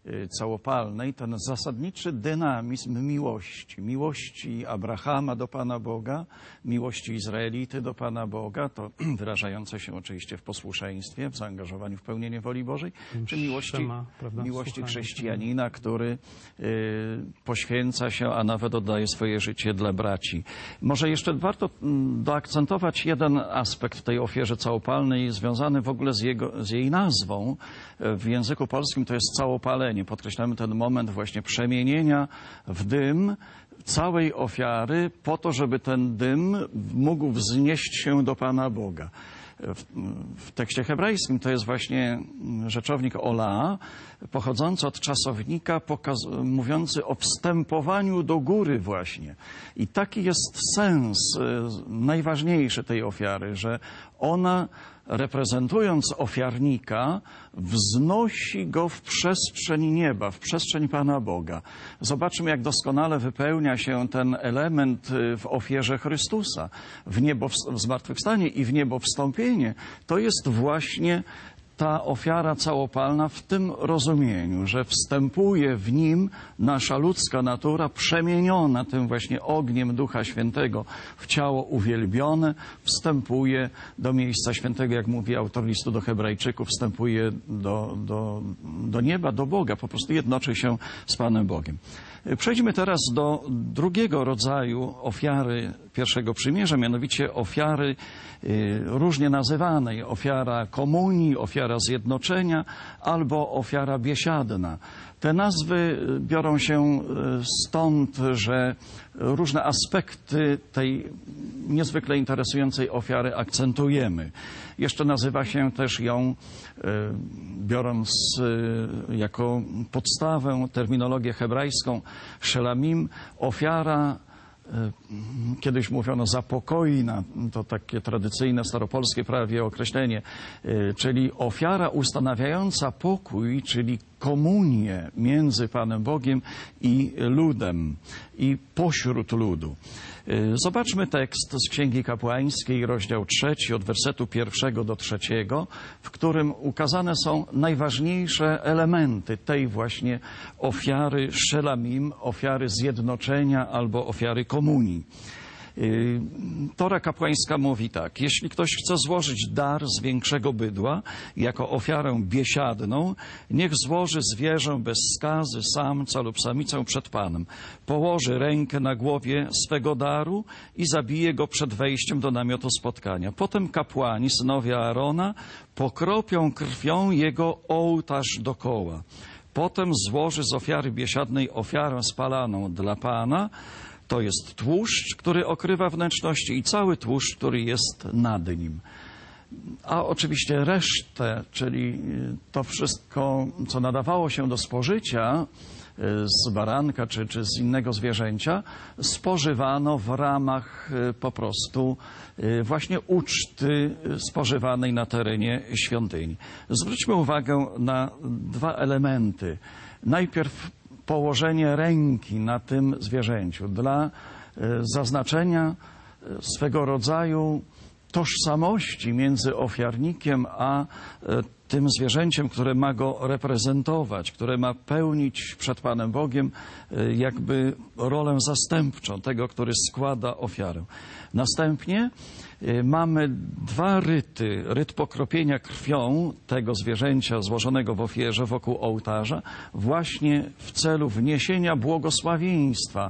całopalnej, ten zasadniczy dynamizm miłości, miłości Abrahama do Pana Boga, miłości Izraelity do Pana Boga, to wyrażające się oczywiście w posłuszeństwie, w zaangażowaniu w pełnienie woli Bożej, czy miłości, Szema, prawda? miłości Słuchanie. chrześcijanina, który y, poświęca się, a nawet oddaje swoje życie dla braci. Może jeszcze warto mm, doakcentować jeden aspekt w tej ofierze całopalnej, związany w ogóle z, jego, z jej nazwą. W języku polskim to jest całopalenie. Podkreślamy ten moment właśnie przemienienia w dym całej ofiary po to, żeby ten dym mógł wznieść się do Pana Boga. W, w tekście hebrajskim to jest właśnie rzeczownik ola, pochodzący od czasownika pokaz, mówiący o wstępowaniu do góry właśnie. I taki jest sens najważniejszy tej ofiary, że ona, reprezentując ofiarnika, wznosi go w przestrzeń nieba, w przestrzeń Pana Boga. Zobaczmy, jak doskonale wypełnia się ten element w ofierze Chrystusa. W niebo, w zmartwychwstanie i w niebo wstąpienie to jest właśnie ta ofiara całopalna w tym rozumieniu, że wstępuje w nim nasza ludzka natura przemieniona tym właśnie ogniem Ducha Świętego w ciało uwielbione, wstępuje do miejsca świętego, jak mówi autor listu do Hebrajczyków, wstępuje do, do, do nieba, do Boga, po prostu jednoczy się z Panem Bogiem. Przejdźmy teraz do drugiego rodzaju ofiary pierwszego przymierza, mianowicie ofiary y, różnie nazywanej. Ofiara komunii, ofiara zjednoczenia albo ofiara biesiadna. Te nazwy biorą się stąd, że różne aspekty tej niezwykle interesującej ofiary akcentujemy. Jeszcze nazywa się też ją, biorąc jako podstawę terminologię hebrajską, szelamim, ofiara, kiedyś mówiono zapokojna, to takie tradycyjne staropolskie prawie określenie, czyli ofiara ustanawiająca pokój, czyli komunię między Panem Bogiem i ludem i pośród ludu. Zobaczmy tekst z Księgi Kapłańskiej, rozdział trzeci, od wersetu pierwszego do trzeciego, w którym ukazane są najważniejsze elementy tej właśnie ofiary szelamim, ofiary zjednoczenia albo ofiary komunii. Tora kapłańska mówi tak: jeśli ktoś chce złożyć dar z większego bydła jako ofiarę biesiadną, niech złoży zwierzę bez skazy, samca lub samicę przed Panem. Położy rękę na głowie swego daru i zabije go przed wejściem do namiotu spotkania. Potem kapłani, synowie Aarona, pokropią krwią jego ołtarz dokoła. Potem złoży z ofiary biesiadnej ofiarę spalaną dla Pana. To jest tłuszcz, który okrywa wnętrzności i cały tłuszcz, który jest nad nim. A oczywiście resztę, czyli to wszystko, co nadawało się do spożycia z baranka czy, czy z innego zwierzęcia, spożywano w ramach po prostu właśnie uczty spożywanej na terenie świątyni. Zwróćmy uwagę na dwa elementy. Najpierw położenie ręki na tym zwierzęciu dla zaznaczenia swego rodzaju tożsamości między ofiarnikiem a tym zwierzęciem, które ma go reprezentować, które ma pełnić przed Panem Bogiem jakby rolę zastępczą tego, który składa ofiarę. Następnie mamy dwa ryty. Ryt pokropienia krwią tego zwierzęcia złożonego w ofierze wokół ołtarza właśnie w celu wniesienia błogosławieństwa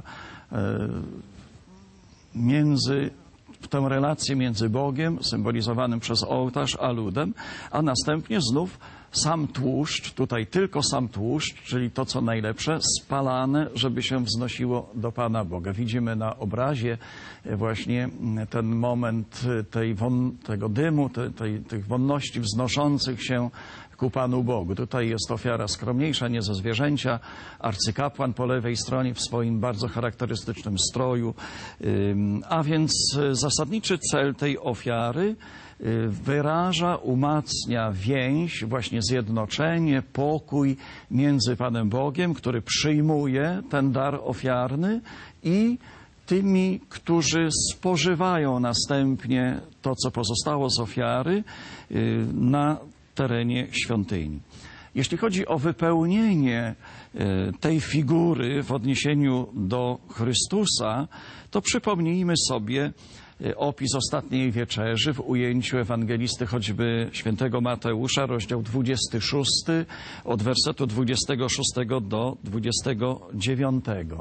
między w tę relację między Bogiem, symbolizowanym przez ołtarz, a ludem, a następnie znów sam tłuszcz, tutaj tylko sam tłuszcz, czyli to, co najlepsze, spalane, żeby się wznosiło do Pana Boga. Widzimy na obrazie właśnie ten moment tej won, tego dymu, tej, tej, tych wonności wznoszących się ku Panu Bogu. Tutaj jest ofiara skromniejsza, nie ze zwierzęcia. Arcykapłan po lewej stronie w swoim bardzo charakterystycznym stroju. A więc zasadniczy cel tej ofiary wyraża, umacnia więź, właśnie zjednoczenie, pokój między Panem Bogiem, który przyjmuje ten dar ofiarny, i tymi, którzy spożywają następnie to, co pozostało z ofiary na terenie świątyni. Jeśli chodzi o wypełnienie tej figury w odniesieniu do Chrystusa, to przypomnijmy sobie opis ostatniej wieczerzy w ujęciu ewangelisty choćby świętego Mateusza, rozdział dwudziesty szósty, od wersetu dwudziestego szóstego do dwudziestego dziewiątego.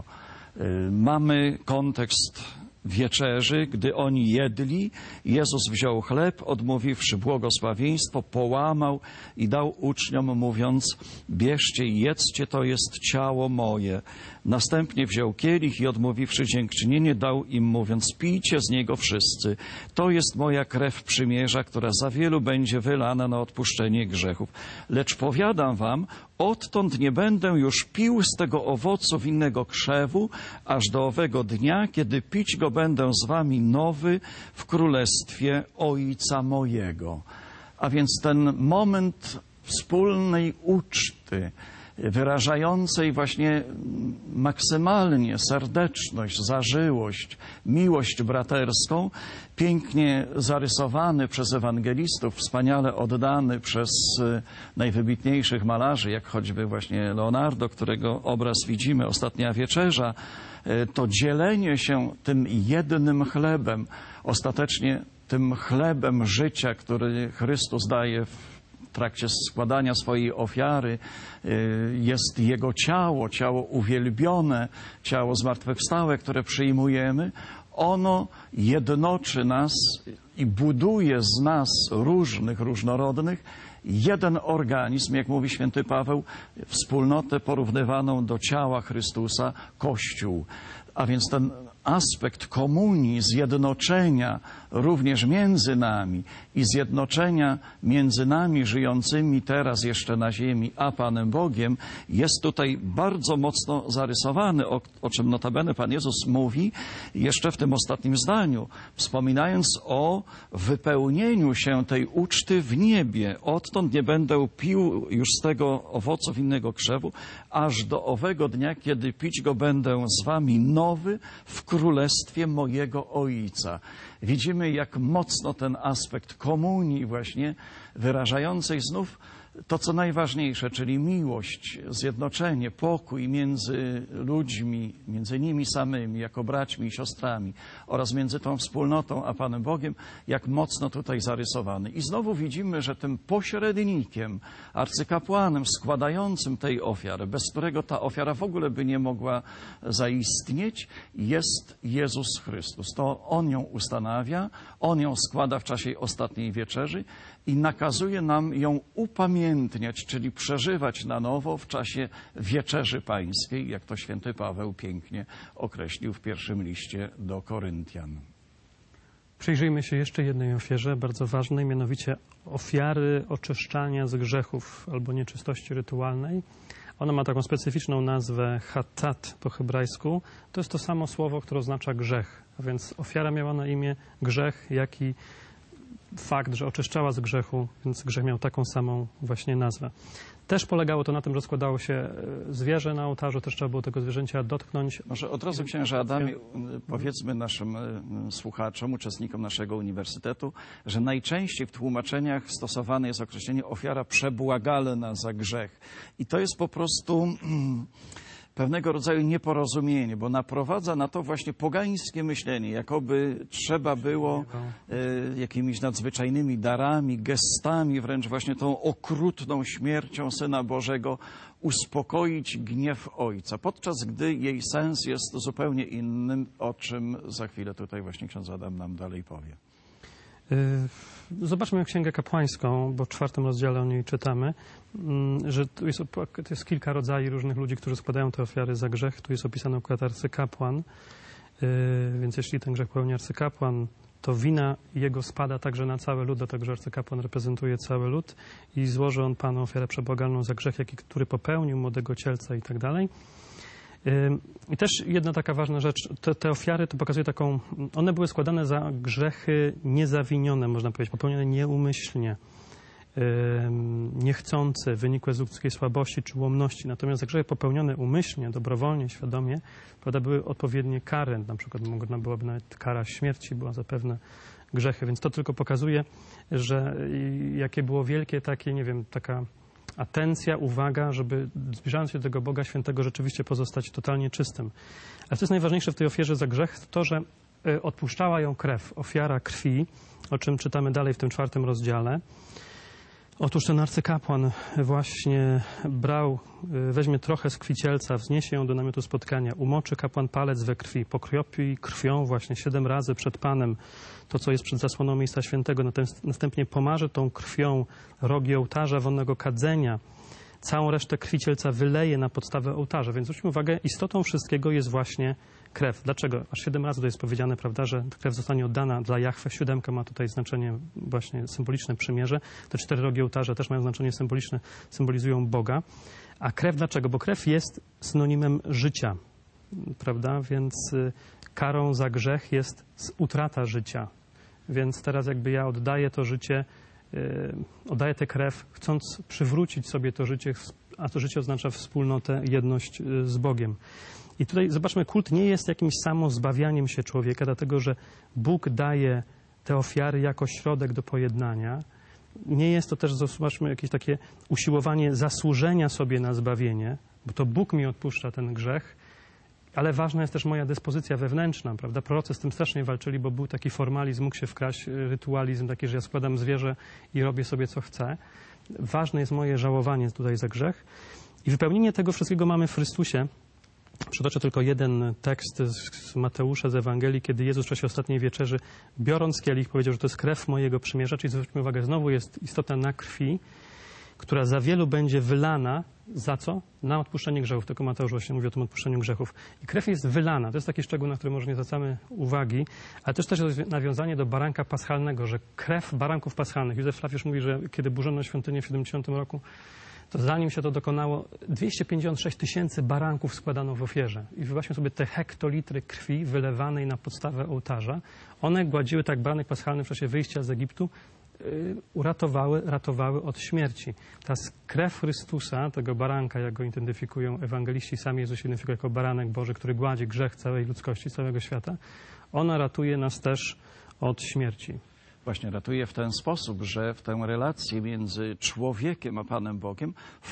Mamy kontekst wieczerzy, gdy oni jedli, Jezus wziął chleb, odmówiwszy błogosławieństwo, połamał i dał uczniom, mówiąc: bierzcie i jedzcie, to jest ciało moje. Następnie wziął kielich i odmówiwszy dziękczynienie, dał im, mówiąc: pijcie z niego wszyscy. To jest moja krew przymierza, która za wielu będzie wylana na odpuszczenie grzechów. Lecz powiadam wam, odtąd nie będę już pił z tego owocu winnego krzewu, aż do owego dnia, kiedy pić go będę z wami nowy w królestwie Ojca mojego. A więc ten moment wspólnej uczty, wyrażającej właśnie maksymalnie serdeczność, zażyłość, miłość braterską, pięknie zarysowany przez ewangelistów, wspaniale oddany przez najwybitniejszych malarzy, jak choćby właśnie Leonardo, którego obraz widzimy, Ostatnia Wieczerza, to dzielenie się tym jednym chlebem, ostatecznie tym chlebem życia, który Chrystus daje w w trakcie składania swojej ofiary, jest Jego ciało, ciało uwielbione, ciało zmartwychwstałe, które przyjmujemy. Ono jednoczy nas i buduje z nas różnych, różnorodnych jeden organizm, jak mówi święty Paweł, wspólnotę porównywaną do ciała Chrystusa, Kościół. A więc ten aspekt komunii, zjednoczenia również między nami i zjednoczenia między nami żyjącymi teraz jeszcze na ziemi, a Panem Bogiem, jest tutaj bardzo mocno zarysowany, o, o czym notabene Pan Jezus mówi jeszcze w tym ostatnim zdaniu, wspominając o wypełnieniu się tej uczty w niebie. Odtąd nie będę pił już z tego owocu winnego krzewu, aż do owego dnia, kiedy pić go będę z wami nowy w królestwie mojego Ojca. Widzimy, jak mocno ten aspekt komunii właśnie wyrażającej znów to, co najważniejsze, czyli miłość, zjednoczenie, pokój między ludźmi, między nimi samymi, jako braćmi i siostrami oraz między tą wspólnotą a Panem Bogiem, jak mocno tutaj zarysowany. I znowu widzimy, że tym pośrednikiem, arcykapłanem składającym tej ofiary, bez którego ta ofiara w ogóle by nie mogła zaistnieć, jest Jezus Chrystus. To On ją ustanawia, On ją składa w czasie ostatniej wieczerzy i nakazuje nam ją upamiętniać, czyli przeżywać na nowo w czasie wieczerzy pańskiej, jak to święty Paweł pięknie określił w pierwszym liście do Koryntian. Przyjrzyjmy się jeszcze jednej ofierze, bardzo ważnej, mianowicie ofiary oczyszczania z grzechów albo nieczystości rytualnej. Ona ma taką specyficzną nazwę chatat po hebrajsku. To jest to samo słowo, które oznacza grzech. A więc ofiara miała na imię grzech, jak i fakt, że oczyszczała z grzechu, więc grzech miał taką samą właśnie nazwę. Też polegało to na tym, że składało się zwierzę na ołtarzu, też trzeba było tego zwierzęcia dotknąć. Może od razu, księże Adamie, powiedzmy naszym słuchaczom, uczestnikom naszego uniwersytetu, że najczęściej w tłumaczeniach stosowane jest określenie ofiara przebłagalna za grzech. I to jest po prostu pewnego rodzaju nieporozumienie, bo naprowadza na to właśnie pogańskie myślenie, jakoby trzeba było e, jakimiś nadzwyczajnymi darami, gestami, wręcz właśnie tą okrutną śmiercią Syna Bożego uspokoić gniew Ojca, podczas gdy jej sens jest zupełnie innym, o czym za chwilę tutaj właśnie ksiądz Adam nam dalej powie. Zobaczmy Księgę Kapłańską, bo w czwartym rozdziale o niej czytamy, że tu jest, to jest kilka rodzajów różnych ludzi, którzy składają te ofiary za grzech. Tu jest opisany na przykład arcykapłan, więc jeśli ten grzech popełni arcykapłan, to wina jego spada także na cały lud, dlatego że arcykapłan reprezentuje cały lud i złoży on Panu ofiarę przebłagalną za grzech, jaki który popełnił, młodego cielca i tak dalej. I też jedna taka ważna rzecz, te, te ofiary to pokazuje taką, one były składane za grzechy niezawinione, można powiedzieć, popełnione nieumyślnie, niechcące, wynikłe z ludzkiej słabości czy ułomności. Natomiast za grzechy popełnione umyślnie, dobrowolnie, świadomie, prawda, były odpowiednie kary. Na przykład można byłoby nawet kara śmierci była za pewne grzechy. Więc to tylko pokazuje, że jakie było wielkie takie, nie wiem, taka atencja, uwaga, żeby zbliżając się do tego Boga Świętego rzeczywiście pozostać totalnie czystym. Ale co jest najważniejsze w tej ofierze za grzech, to to, że odpuszczała ją krew, ofiara krwi, o czym czytamy dalej w tym czwartym rozdziale. Otóż ten arcykapłan właśnie brał, weźmie trochę z krwi cielca, wzniesie ją do namiotu spotkania, umoczy kapłan palec we krwi, pokropi krwią właśnie siedem razy przed Panem to, co jest przed zasłoną miejsca świętego, następnie pomaże tą krwią rogi ołtarza wonnego kadzenia, całą resztę krwi cielca wyleje na podstawę ołtarza. Więc zwróćmy uwagę, istotą wszystkiego jest właśnie krew. Dlaczego? Aż siedem razy to jest powiedziane, prawda, że krew zostanie oddana dla Jahwe. Siódemka ma tutaj znaczenie właśnie symboliczne, przymierze. Te cztery rogi ołtarza też mają znaczenie symboliczne, symbolizują Boga. A krew dlaczego? Bo krew jest synonimem życia, prawda? Więc karą za grzech jest utrata życia. Więc teraz jakby ja oddaję to życie, yy, oddaję tę krew, chcąc przywrócić sobie to życie, a to życie oznacza wspólnotę, jedność z Bogiem. I tutaj zobaczmy, kult nie jest jakimś samozbawianiem się człowieka, dlatego że Bóg daje te ofiary jako środek do pojednania. Nie jest to też, zobaczmy, jakieś takie usiłowanie zasłużenia sobie na zbawienie, bo to Bóg mi odpuszcza ten grzech, ale ważna jest też moja dyspozycja wewnętrzna, prawda? Prorocy z tym strasznie walczyli, bo był taki formalizm, mógł się wkraść rytualizm taki, że ja składam zwierzę i robię sobie co chcę. Ważne jest moje żałowanie tutaj za grzech. I wypełnienie tego wszystkiego mamy w Chrystusie. Przytoczę tylko jeden tekst z Mateusza, z Ewangelii, kiedy Jezus w czasie ostatniej wieczerzy, biorąc kielich, powiedział, że to jest krew mojego przymierza, czyli zwróćmy uwagę, znowu jest istota na krwi, która za wielu będzie wylana. Za co? Na odpuszczenie grzechów. Tylko Mateusz właśnie mówi o tym odpuszczeniu grzechów. I krew jest wylana. To jest taki szczegół, na który może nie zwracamy uwagi, ale też też jest nawiązanie do baranka paschalnego, że krew baranków paschalnych. Józef Flawiusz mówi, że kiedy burzono świątynię w siedemdziesiątym roku, to zanim się to dokonało, dwieście pięćdziesiąt sześć tysięcy baranków składano w ofierze. I wyobraźmy sobie te hektolitry krwi wylewanej na podstawę ołtarza. One gładziły tak baranek paschalny w czasie wyjścia z Egiptu, yy, uratowały, ratowały od śmierci. Teraz krew Chrystusa, tego baranka, jak go identyfikują ewangeliści, sami Jezus się identyfikuje jako baranek Boży, który gładzi grzech całej ludzkości, całego świata, ona ratuje nas też od śmierci. Właśnie ratuje w ten sposób, że w tę relację między człowiekiem a Panem Bogiem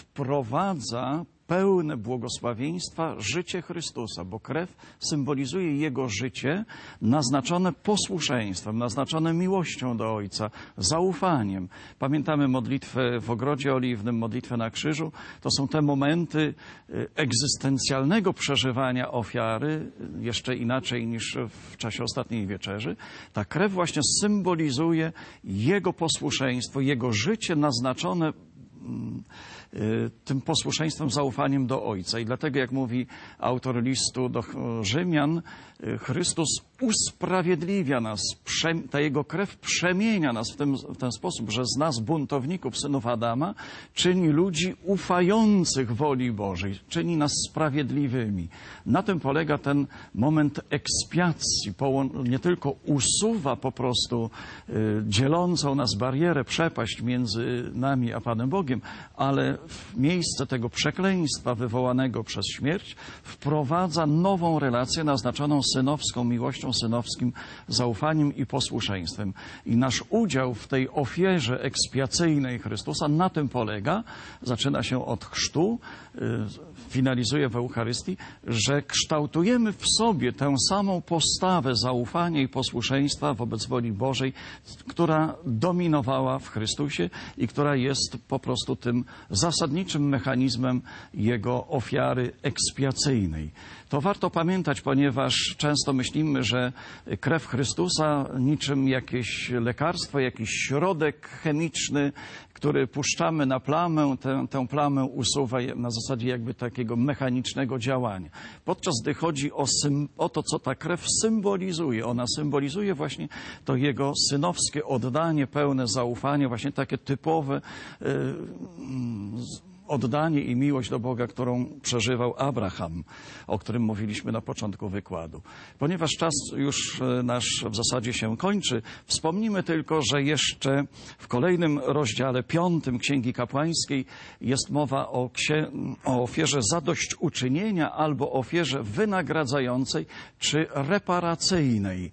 wprowadza pełne błogosławieństwa życie Chrystusa, bo krew symbolizuje Jego życie naznaczone posłuszeństwem, naznaczone miłością do Ojca, zaufaniem. Pamiętamy modlitwę w Ogrodzie Oliwnym, modlitwę na krzyżu. To są te momenty egzystencjalnego przeżywania ofiary, jeszcze inaczej niż w czasie ostatniej wieczerzy. Ta krew właśnie symbolizuje Jego posłuszeństwo, Jego życie naznaczone tym posłuszeństwem, zaufaniem do Ojca. I dlatego, jak mówi autor listu do Rzymian, Chrystus usprawiedliwia nas, ta Jego krew przemienia nas w ten, w ten sposób, że z nas, buntowników, synów Adama, czyni ludzi ufających woli Bożej, czyni nas sprawiedliwymi. Na tym polega ten moment ekspiacji. Nie tylko usuwa po prostu dzielącą nas barierę, przepaść między nami a Panem Bogiem, ale w miejsce tego przekleństwa wywołanego przez śmierć wprowadza nową relację naznaczoną synowską miłością, synowskim zaufaniem i posłuszeństwem. I nasz udział w tej ofierze ekspiacyjnej Chrystusa na tym polega, zaczyna się od chrztu, finalizuje w Eucharystii, że kształtujemy w sobie tę samą postawę zaufania i posłuszeństwa wobec woli Bożej, która dominowała w Chrystusie i która jest po prostu tym zasadniczym mechanizmem Jego ofiary ekspiacyjnej. To warto pamiętać, ponieważ często myślimy, że krew Chrystusa niczym jakieś lekarstwo, jakiś środek chemiczny, który puszczamy na plamę, tę, tę plamę usuwa na zasadzie jakby takiego mechanicznego działania. Podczas gdy chodzi o, sym, o to, co ta krew symbolizuje, ona symbolizuje właśnie to Jego synowskie oddanie, pełne zaufanie, właśnie takie typowe yy, oddanie i miłość do Boga, którą przeżywał Abraham, o którym mówiliśmy na początku wykładu. Ponieważ czas już nasz w zasadzie się kończy, wspomnimy tylko, że jeszcze w kolejnym rozdziale, piątym Księgi Kapłańskiej jest mowa o, księ... o ofierze zadośćuczynienia albo ofierze wynagradzającej czy reparacyjnej.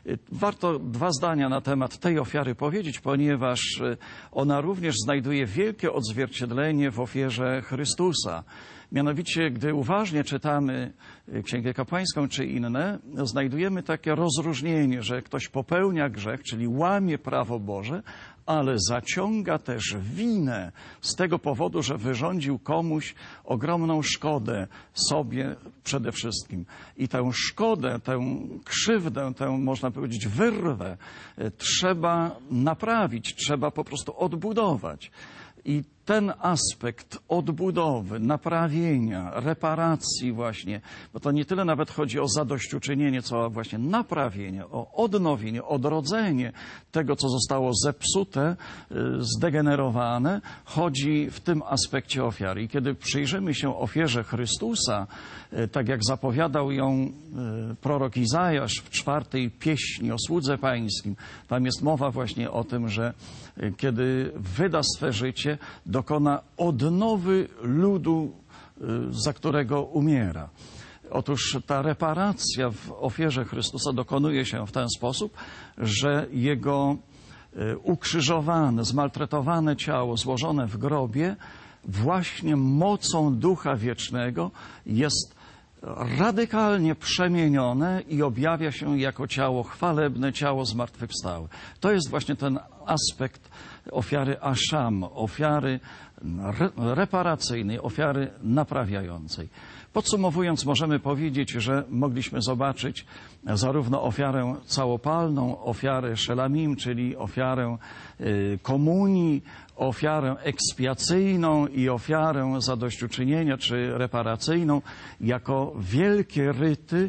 Warto dwa zdania na temat tej ofiary powiedzieć, ponieważ ona również znajduje wielkie odzwierciedlenie w ofierze Chrystusa. Mianowicie, gdy uważnie czytamy Księgę Kapłańską czy inne, znajdujemy takie rozróżnienie, że ktoś popełnia grzech, czyli łamie prawo Boże, ale zaciąga też winę z tego powodu, że wyrządził komuś ogromną szkodę, sobie przede wszystkim. I tę szkodę, tę krzywdę, tę, można powiedzieć, wyrwę trzeba naprawić, trzeba po prostu odbudować. I ten aspekt odbudowy, naprawienia, reparacji właśnie, bo to nie tyle nawet chodzi o zadośćuczynienie, co właśnie naprawienie, o odnowienie, odrodzenie tego, co zostało zepsute, zdegenerowane, chodzi w tym aspekcie ofiary. I kiedy przyjrzymy się ofierze Chrystusa, tak jak zapowiadał ją prorok Izajasz w czwartej pieśni o słudze pańskim, tam jest mowa właśnie o tym, że kiedy wyda swe życie, dokona odnowy ludu, za którego umiera. Otóż ta reparacja w ofierze Chrystusa dokonuje się w ten sposób, że Jego ukrzyżowane, zmaltretowane ciało złożone w grobie właśnie mocą Ducha Wiecznego jest radykalnie przemienione i objawia się jako ciało chwalebne, ciało zmartwychwstałe. To jest właśnie ten aspekt ofiary Aszam, ofiary re reparacyjnej, ofiary naprawiającej. Podsumowując, możemy powiedzieć, że mogliśmy zobaczyć zarówno ofiarę całopalną, ofiarę szelamim, czyli ofiarę y, komunii, ofiarę ekspiacyjną i ofiarę zadośćuczynienia czy reparacyjną jako wielkie ryty,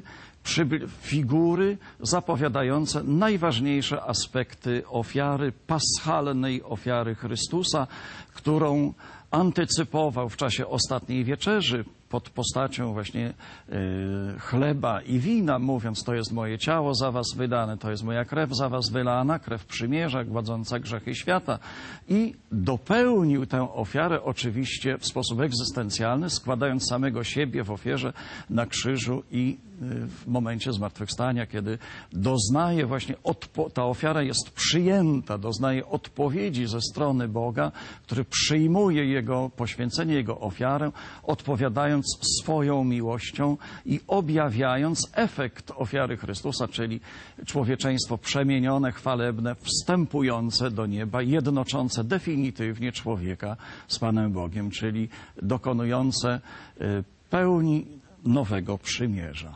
figury zapowiadające najważniejsze aspekty ofiary, paschalnej ofiary Chrystusa, którą antycypował w czasie ostatniej wieczerzy pod postacią właśnie y, chleba i wina, mówiąc: to jest moje ciało za was wydane, to jest moja krew za was wylana, krew przymierza, gładząca grzechy świata. I dopełnił tę ofiarę oczywiście w sposób egzystencjalny, składając samego siebie w ofierze na krzyżu i y, w momencie zmartwychwstania, kiedy doznaje właśnie, ta ofiara jest przyjęta, doznaje odpowiedzi ze strony Boga, który przyjmuje Jego poświęcenie, Jego ofiarę, odpowiadając swoją miłością i objawiając efekt ofiary Chrystusa, czyli człowieczeństwo przemienione, chwalebne, wstępujące do nieba, jednoczące definitywnie człowieka z Panem Bogiem, czyli dokonujące pełni nowego przymierza.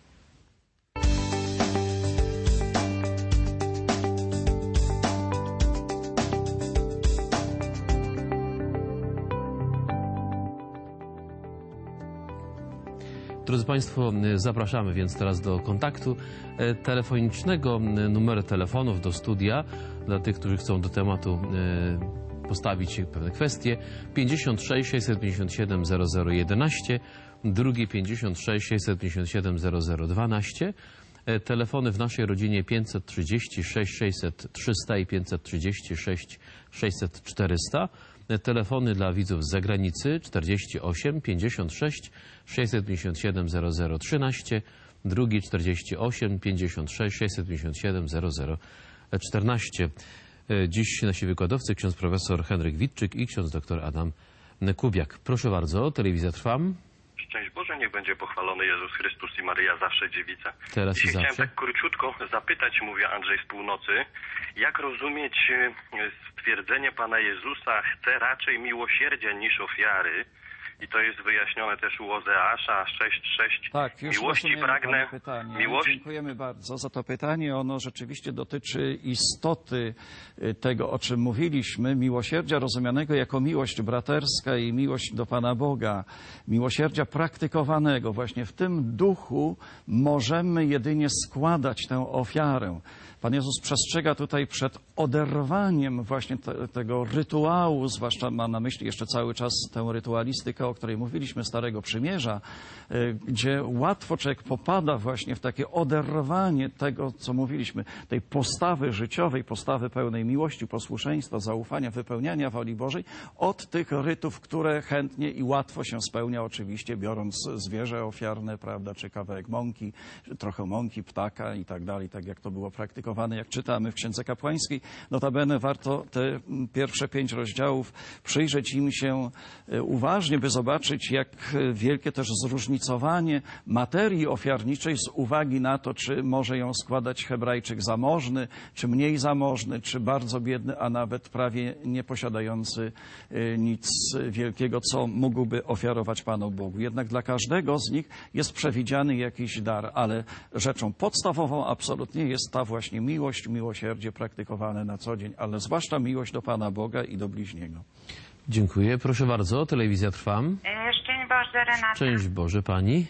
Drodzy Państwo, zapraszamy więc teraz do kontaktu telefonicznego. Numery telefonów do studia dla tych, którzy chcą do tematu postawić pewne kwestie. pięćdziesiąt sześć sześćset pięćdziesiąt siedem zero zero jedenaście, drugi pięćdziesiąt sześć sześćset pięćdziesiąt siedem zero zero dwanaście. Telefony w naszej rodzinie pięćset trzydzieści sześć sześćset trzysta i pięćset trzydzieści sześć sześćset czterysta. Telefony dla widzów z zagranicy czterdzieści osiem pięćdziesiąt sześć sześćset pięćdziesiąt siedem zero zero trzynaście, drugi czterdzieści osiem pięćdziesiąt sześć sześćset pięćdziesiąt siedem zero zero czternaście. Dziś nasi wykładowcy ksiądz profesor Henryk Witczyk i ksiądz doktor Adam Kubiak. Proszę bardzo, telewizja Trwam. Szczęść Boże, niech będzie pochwalony Jezus Chrystus i Maryja zawsze dziewica. Teraz i zawsze. Chciałem tak króciutko zapytać, mówi Andrzej z północy, jak rozumieć stwierdzenie Pana Jezusa: chce raczej miłosierdzia niż ofiary. I to jest wyjaśnione też u Ozeasza sześć sześć. Tak, już miłości pragnę. Pytanie. Miłości... Dziękujemy bardzo za to pytanie. Ono rzeczywiście dotyczy istoty tego, o czym mówiliśmy. Miłosierdzia rozumianego jako miłość braterska i miłość do Pana Boga. Miłosierdzia praktykowanego. Właśnie w tym duchu możemy jedynie składać tę ofiarę. Pan Jezus przestrzega tutaj przed oderwaniem właśnie te, tego rytuału, zwłaszcza ma na myśli jeszcze cały czas tę rytualistykę, o której mówiliśmy, Starego Przymierza, y, gdzie łatwo człowiek popada właśnie w takie oderwanie tego, co mówiliśmy, tej postawy życiowej, postawy pełnej miłości, posłuszeństwa, zaufania, wypełniania woli Bożej, od tych rytów, które chętnie i łatwo się spełnia, oczywiście biorąc zwierzę ofiarne, prawda, czy kawałek mąki, trochę mąki, ptaka i tak dalej, tak jak to było praktykowane, jak czytamy w Księdze Kapłańskiej. Notabene warto te pierwsze pięć rozdziałów przyjrzeć im się uważnie, by zobaczyć, jak wielkie też zróżnicowanie materii ofiarniczej z uwagi na to, czy może ją składać Hebrajczyk zamożny, czy mniej zamożny, czy bardzo biedny, a nawet prawie nieposiadający nic wielkiego, co mógłby ofiarować Panu Bogu. Jednak dla każdego z nich jest przewidziany jakiś dar, ale rzeczą podstawową absolutnie jest ta właśnie miłość, miłosierdzie praktykowane na co dzień, ale zwłaszcza miłość do Pana Boga i do bliźniego. Dziękuję. Proszę bardzo, telewizja Trwam. Szczęść Boże, Renata. Szczęść Boże, pani.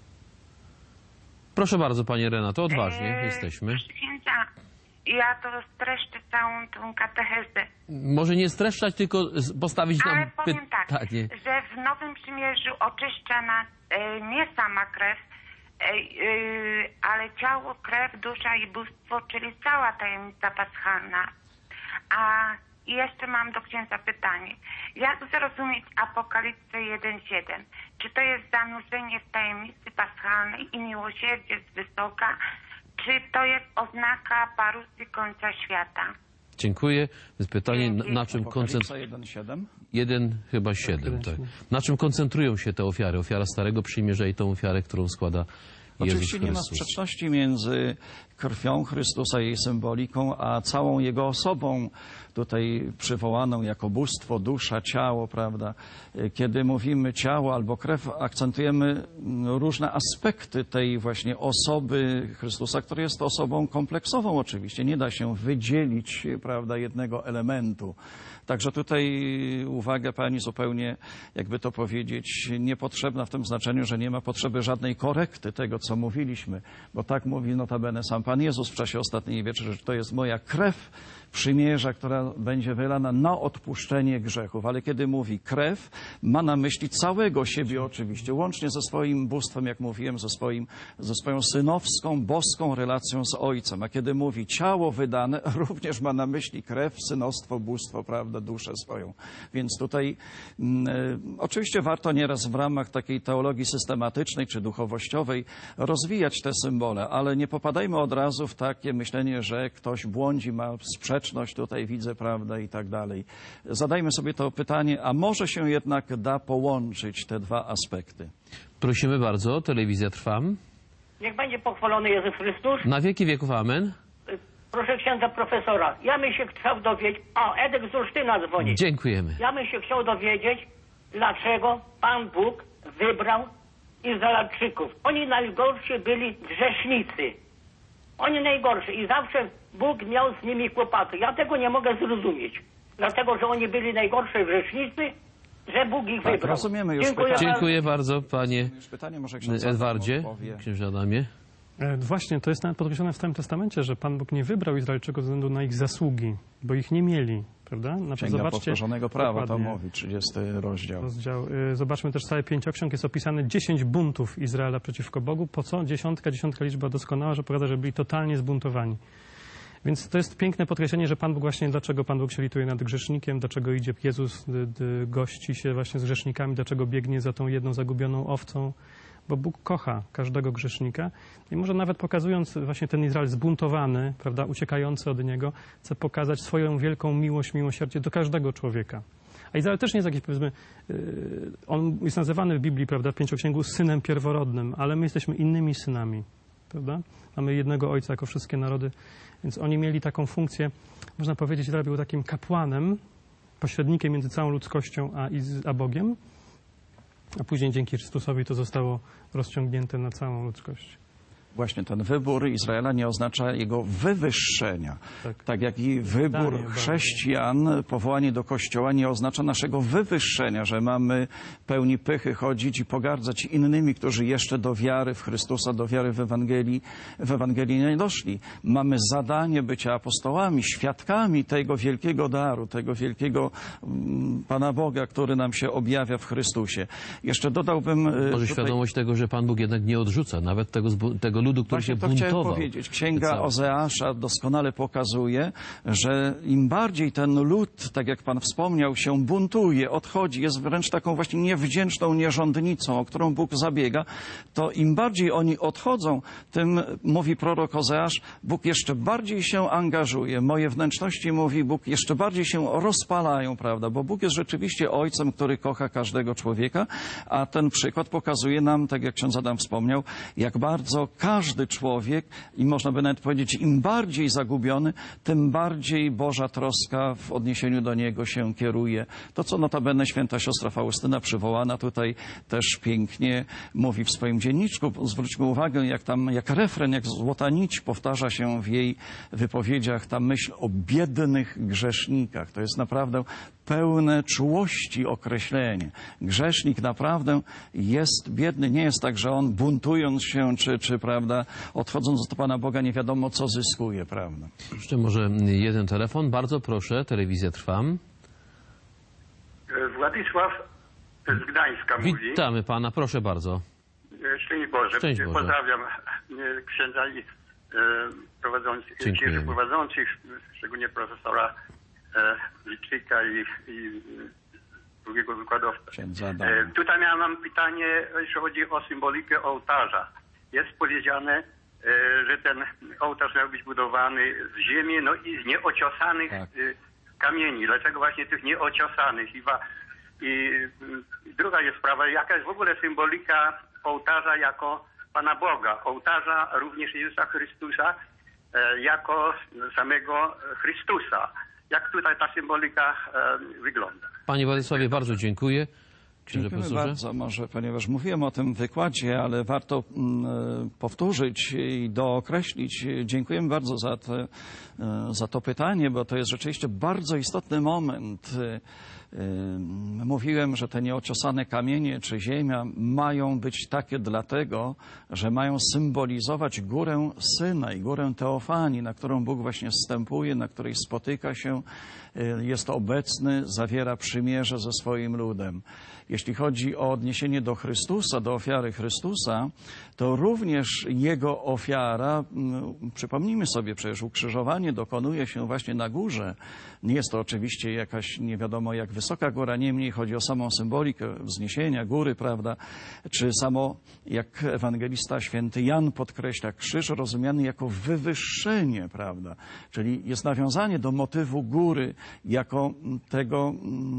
Proszę bardzo, Panie Renato, odważnie Eee, jesteśmy. Księdza, ja to streszczę całą tą katechezę. Może nie streszczać, tylko z- postawić nam Ale powiem tak, pytanie. że w Nowym Przymierzu oczyszcza nas e, nie sama krew, e, e, ale ciało, krew, dusza i bóstwo, czyli cała tajemnica paschalna. A jeszcze mam do księdza pytanie. Jak zrozumieć Apokalipsę jeden siedem? Czy to jest zanurzenie w tajemnicy paschalnej i miłosierdzie z wysoka, czy to jest oznaka parusy końca świata? Dziękuję. To jest pytanie, na, na czym Apokalipsa koncentrują jeden siedem. jeden, chyba siedem, tak. Na czym koncentrują się te ofiary? Ofiara Starego Przymierza i tą ofiarę, którą składa Jezus Oczywiście nie ma Chrystus. sprzeczności między krwią Chrystusa i jej symboliką, a całą Jego osobą, tutaj przywołaną jako bóstwo, dusza, ciało, prawda? Kiedy mówimy ciało albo krew, akcentujemy różne aspekty tej właśnie osoby Chrystusa, która jest osobą kompleksową oczywiście. Nie da się wydzielić, prawda, jednego elementu. Także tutaj uwaga Pani zupełnie, jakby to powiedzieć, niepotrzebna w tym znaczeniu, że nie ma potrzeby żadnej korekty tego, co mówiliśmy, bo tak mówi notabene sam Pan Jezus w czasie ostatniej wieczerzy, że to jest moja krew przymierza, która będzie wylana na odpuszczenie grzechów. Ale kiedy mówi krew, ma na myśli całego siebie oczywiście, łącznie ze swoim bóstwem, jak mówiłem, ze, swoim, ze swoją synowską, boską relacją z Ojcem. A kiedy mówi ciało wydane, również ma na myśli krew, synostwo, bóstwo, prawda, duszę swoją. Więc tutaj mm, oczywiście warto nieraz w ramach takiej teologii systematycznej czy duchowościowej rozwijać te symbole, ale nie popadajmy od razu w takie myślenie, że ktoś błądzi, ma sprzeczność tutaj widzę, prawda, i tak dalej. Zadajmy sobie to pytanie, a może się jednak da połączyć te dwa aspekty? Prosimy bardzo, telewizja Trwam. Niech będzie pochwalony Jezus Chrystus. Na wieki wieków, amen. Proszę księdza profesora, ja bym się chciał dowiedzieć, o, Edek z Olsztyna dzwoni. Dziękujemy. Ja bym się chciał dowiedzieć, dlaczego Pan Bóg wybrał Izraelczyków. Oni najgorsi byli grzesznicy. Oni najgorsi i zawsze Bóg miał z nimi kłopoty. Ja tego nie mogę zrozumieć. Dlatego, że oni byli najgorsi grzesznicy, że Bóg ich Tak, wybrał. rozumiemy już Dziękuję pytanie. Dziękuję bardzo, panie Już pytanie może ksiądz Adam Edwardzie, odpowie. księże Adamie. E, Właśnie, to jest nawet podkreślone w Starym Testamencie, że Pan Bóg nie wybrał Izraelczyków ze względu na ich zasługi, bo ich nie mieli, prawda? Na Księga Powtórzonego Prawa to dokładnie, mówi, trzydziesty rozdział. rozdział. E, Zobaczmy też cały pięcioksiąg, jest opisane dziesięć buntów Izraela przeciwko Bogu. Po co? Dziesiątka, dziesiątka liczba doskonała, że pokazuje, że byli totalnie zbuntowani. Więc to jest piękne podkreślenie, że Pan Bóg właśnie, dlaczego Pan Bóg się lituje nad grzesznikiem, dlaczego idzie Jezus, d, d, gości się właśnie z grzesznikami, dlaczego biegnie za tą jedną zagubioną owcą, bo Bóg kocha każdego grzesznika i może nawet pokazując właśnie ten Izrael zbuntowany, prawda, uciekający od Niego, chce pokazać swoją wielką miłość, miłosierdzie do każdego człowieka. A Izrael też nie jest jakiś, powiedzmy, yy, on jest nazywany w Biblii, prawda, w Pięcioksięgu synem pierworodnym, ale my jesteśmy innymi synami, prawda? Mamy jednego Ojca jako wszystkie narody, więc oni mieli taką funkcję, można powiedzieć, Izrael był takim kapłanem, pośrednikiem między całą ludzkością a, a Bogiem, a później dzięki Chrystusowi to zostało rozciągnięte na całą ludzkość. Właśnie ten wybór Izraela nie oznacza jego wywyższenia. Tak, tak jak i wybór Danie, chrześcijan, powołanie do Kościoła nie oznacza naszego wywyższenia, że mamy pełni pychy chodzić i pogardzać innymi, którzy jeszcze do wiary w Chrystusa, do wiary w Ewangelii, w Ewangelii nie doszli. Mamy zadanie bycia apostołami, świadkami tego wielkiego daru, tego wielkiego mm, Pana Boga, który nam się objawia w Chrystusie. Jeszcze dodałbym... Może tutaj... świadomość tego, że Pan Bóg jednak nie odrzuca nawet tego, zbu- tego ludu, który Właśnie się to chciałem buntował. powiedzieć. Księga Cały. Ozeasza doskonale pokazuje, że im bardziej ten lud, tak jak Pan wspomniał, się buntuje, odchodzi, jest wręcz taką właśnie niewdzięczną nierządnicą, o którą Bóg zabiega, to im bardziej oni odchodzą, tym, mówi prorok Ozeasz, Bóg jeszcze bardziej się angażuje. Moje wnętrzności, mówi Bóg, jeszcze bardziej się rozpalają, prawda? Bo Bóg jest rzeczywiście Ojcem, który kocha każdego człowieka, a ten przykład pokazuje nam, tak jak ksiądz Adam wspomniał, jak bardzo każdy człowiek, i można by nawet powiedzieć, im bardziej zagubiony, tym bardziej Boża troska w odniesieniu do niego się kieruje. To, co notabene święta siostra Faustyna, przywołana tutaj, też pięknie mówi w swoim dzienniczku. Zwróćmy uwagę, jak tam, jak refren, jak złota nić powtarza się w jej wypowiedziach ta myśl o biednych grzesznikach. To jest naprawdę pełne czułości określenie. Grzesznik naprawdę jest biedny. Nie jest tak, że on buntując się, czy, czy prawda, odchodząc od Pana Boga, nie wiadomo co zyskuje, prawda? Jeszcze może jeden telefon. Bardzo proszę, telewizja Trwam. Władysław z Gdańska mówi. Witamy Pana, proszę bardzo. Szczęść Boże. Szczęść Boże. Pozdrawiam księdza i e, prowadzących, księży prowadzących, szczególnie profesora e, Liczyka i, i drugiego wykładowca. E, tutaj miałem mam pytanie, jeśli chodzi o symbolikę ołtarza. Jest powiedziane, e, że ten ołtarz miał być budowany z ziemi, no i z nieociosanych tak. e, kamieni. Dlaczego właśnie tych nieociosanych? I, wa, i y, druga jest sprawa, jaka jest w ogóle symbolika ołtarza jako Pana Boga, ołtarza również Jezusa Chrystusa e, jako samego Chrystusa. Jak tutaj ta symbolika e, wygląda? Panie Władysławie, bardzo dziękuję. Księże Dziękujemy profesorze. bardzo, może, ponieważ mówiłem o tym wykładzie, ale warto mm, powtórzyć i dookreślić. Dziękujemy bardzo za, te, za to pytanie, bo to jest rzeczywiście bardzo istotny moment. Mówiłem, że te nieociosane kamienie czy ziemia mają być takie dlatego, że mają symbolizować górę Syna i górę Teofanii, na którą Bóg właśnie zstępuje, na której spotyka się, jest obecny, zawiera przymierze ze swoim ludem. Jeśli chodzi o odniesienie do Chrystusa, do ofiary Chrystusa, to również Jego ofiara, przypomnijmy sobie, przecież ukrzyżowanie dokonuje się właśnie na górze. Nie jest to oczywiście jakaś nie wiadomo jak wysoka góra, niemniej chodzi o samą symbolikę wzniesienia góry, prawda? Czy samo, jak ewangelista święty Jan podkreśla, krzyż rozumiany jako wywyższenie, prawda? Czyli jest nawiązanie do motywu góry jako tego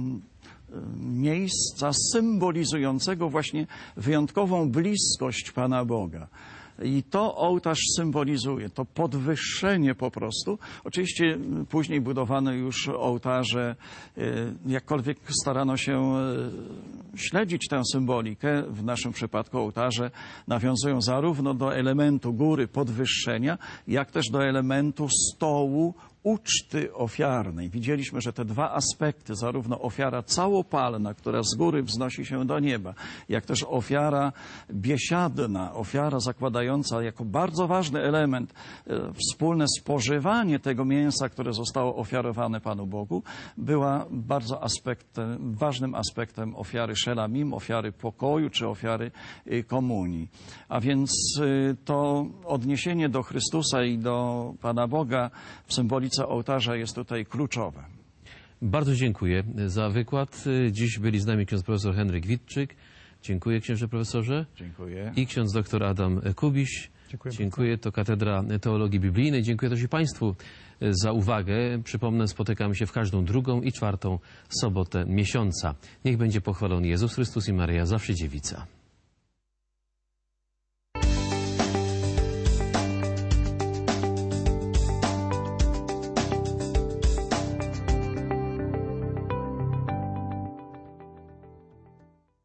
miejsca symbolizującego właśnie wyjątkową bliskość Pana Boga. I to ołtarz symbolizuje, to podwyższenie po prostu. Oczywiście później budowano już ołtarze, jakkolwiek starano się śledzić tę symbolikę, w naszym przypadku ołtarze nawiązują zarówno do elementu góry podwyższenia, jak też do elementu stołu uczty ofiarnej. Widzieliśmy, że te dwa aspekty, zarówno ofiara całopalna, która z góry wznosi się do nieba, jak też ofiara biesiadna, ofiara zakładająca jako bardzo ważny element e, wspólne spożywanie tego mięsa, które zostało ofiarowane Panu Bogu, była bardzo aspektem, ważnym aspektem ofiary szelamim, ofiary pokoju czy ofiary y, komunii. A więc y, to odniesienie do Chrystusa i do Pana Boga w symbolice ołtarza jest tutaj kluczowe. Bardzo dziękuję za wykład. Dziś byli z nami ksiądz profesor Henryk Witczyk. Dziękuję księże profesorze. Dziękuję. I ksiądz doktor Adam Kubiś. Dziękuję. Dziękuję. To Katedra Teologii Biblijnej. Dziękuję też i Państwu za uwagę. Przypomnę, spotykamy się w każdą drugą i czwartą sobotę miesiąca. Niech będzie pochwalony Jezus Chrystus i Maryja, zawsze dziewica.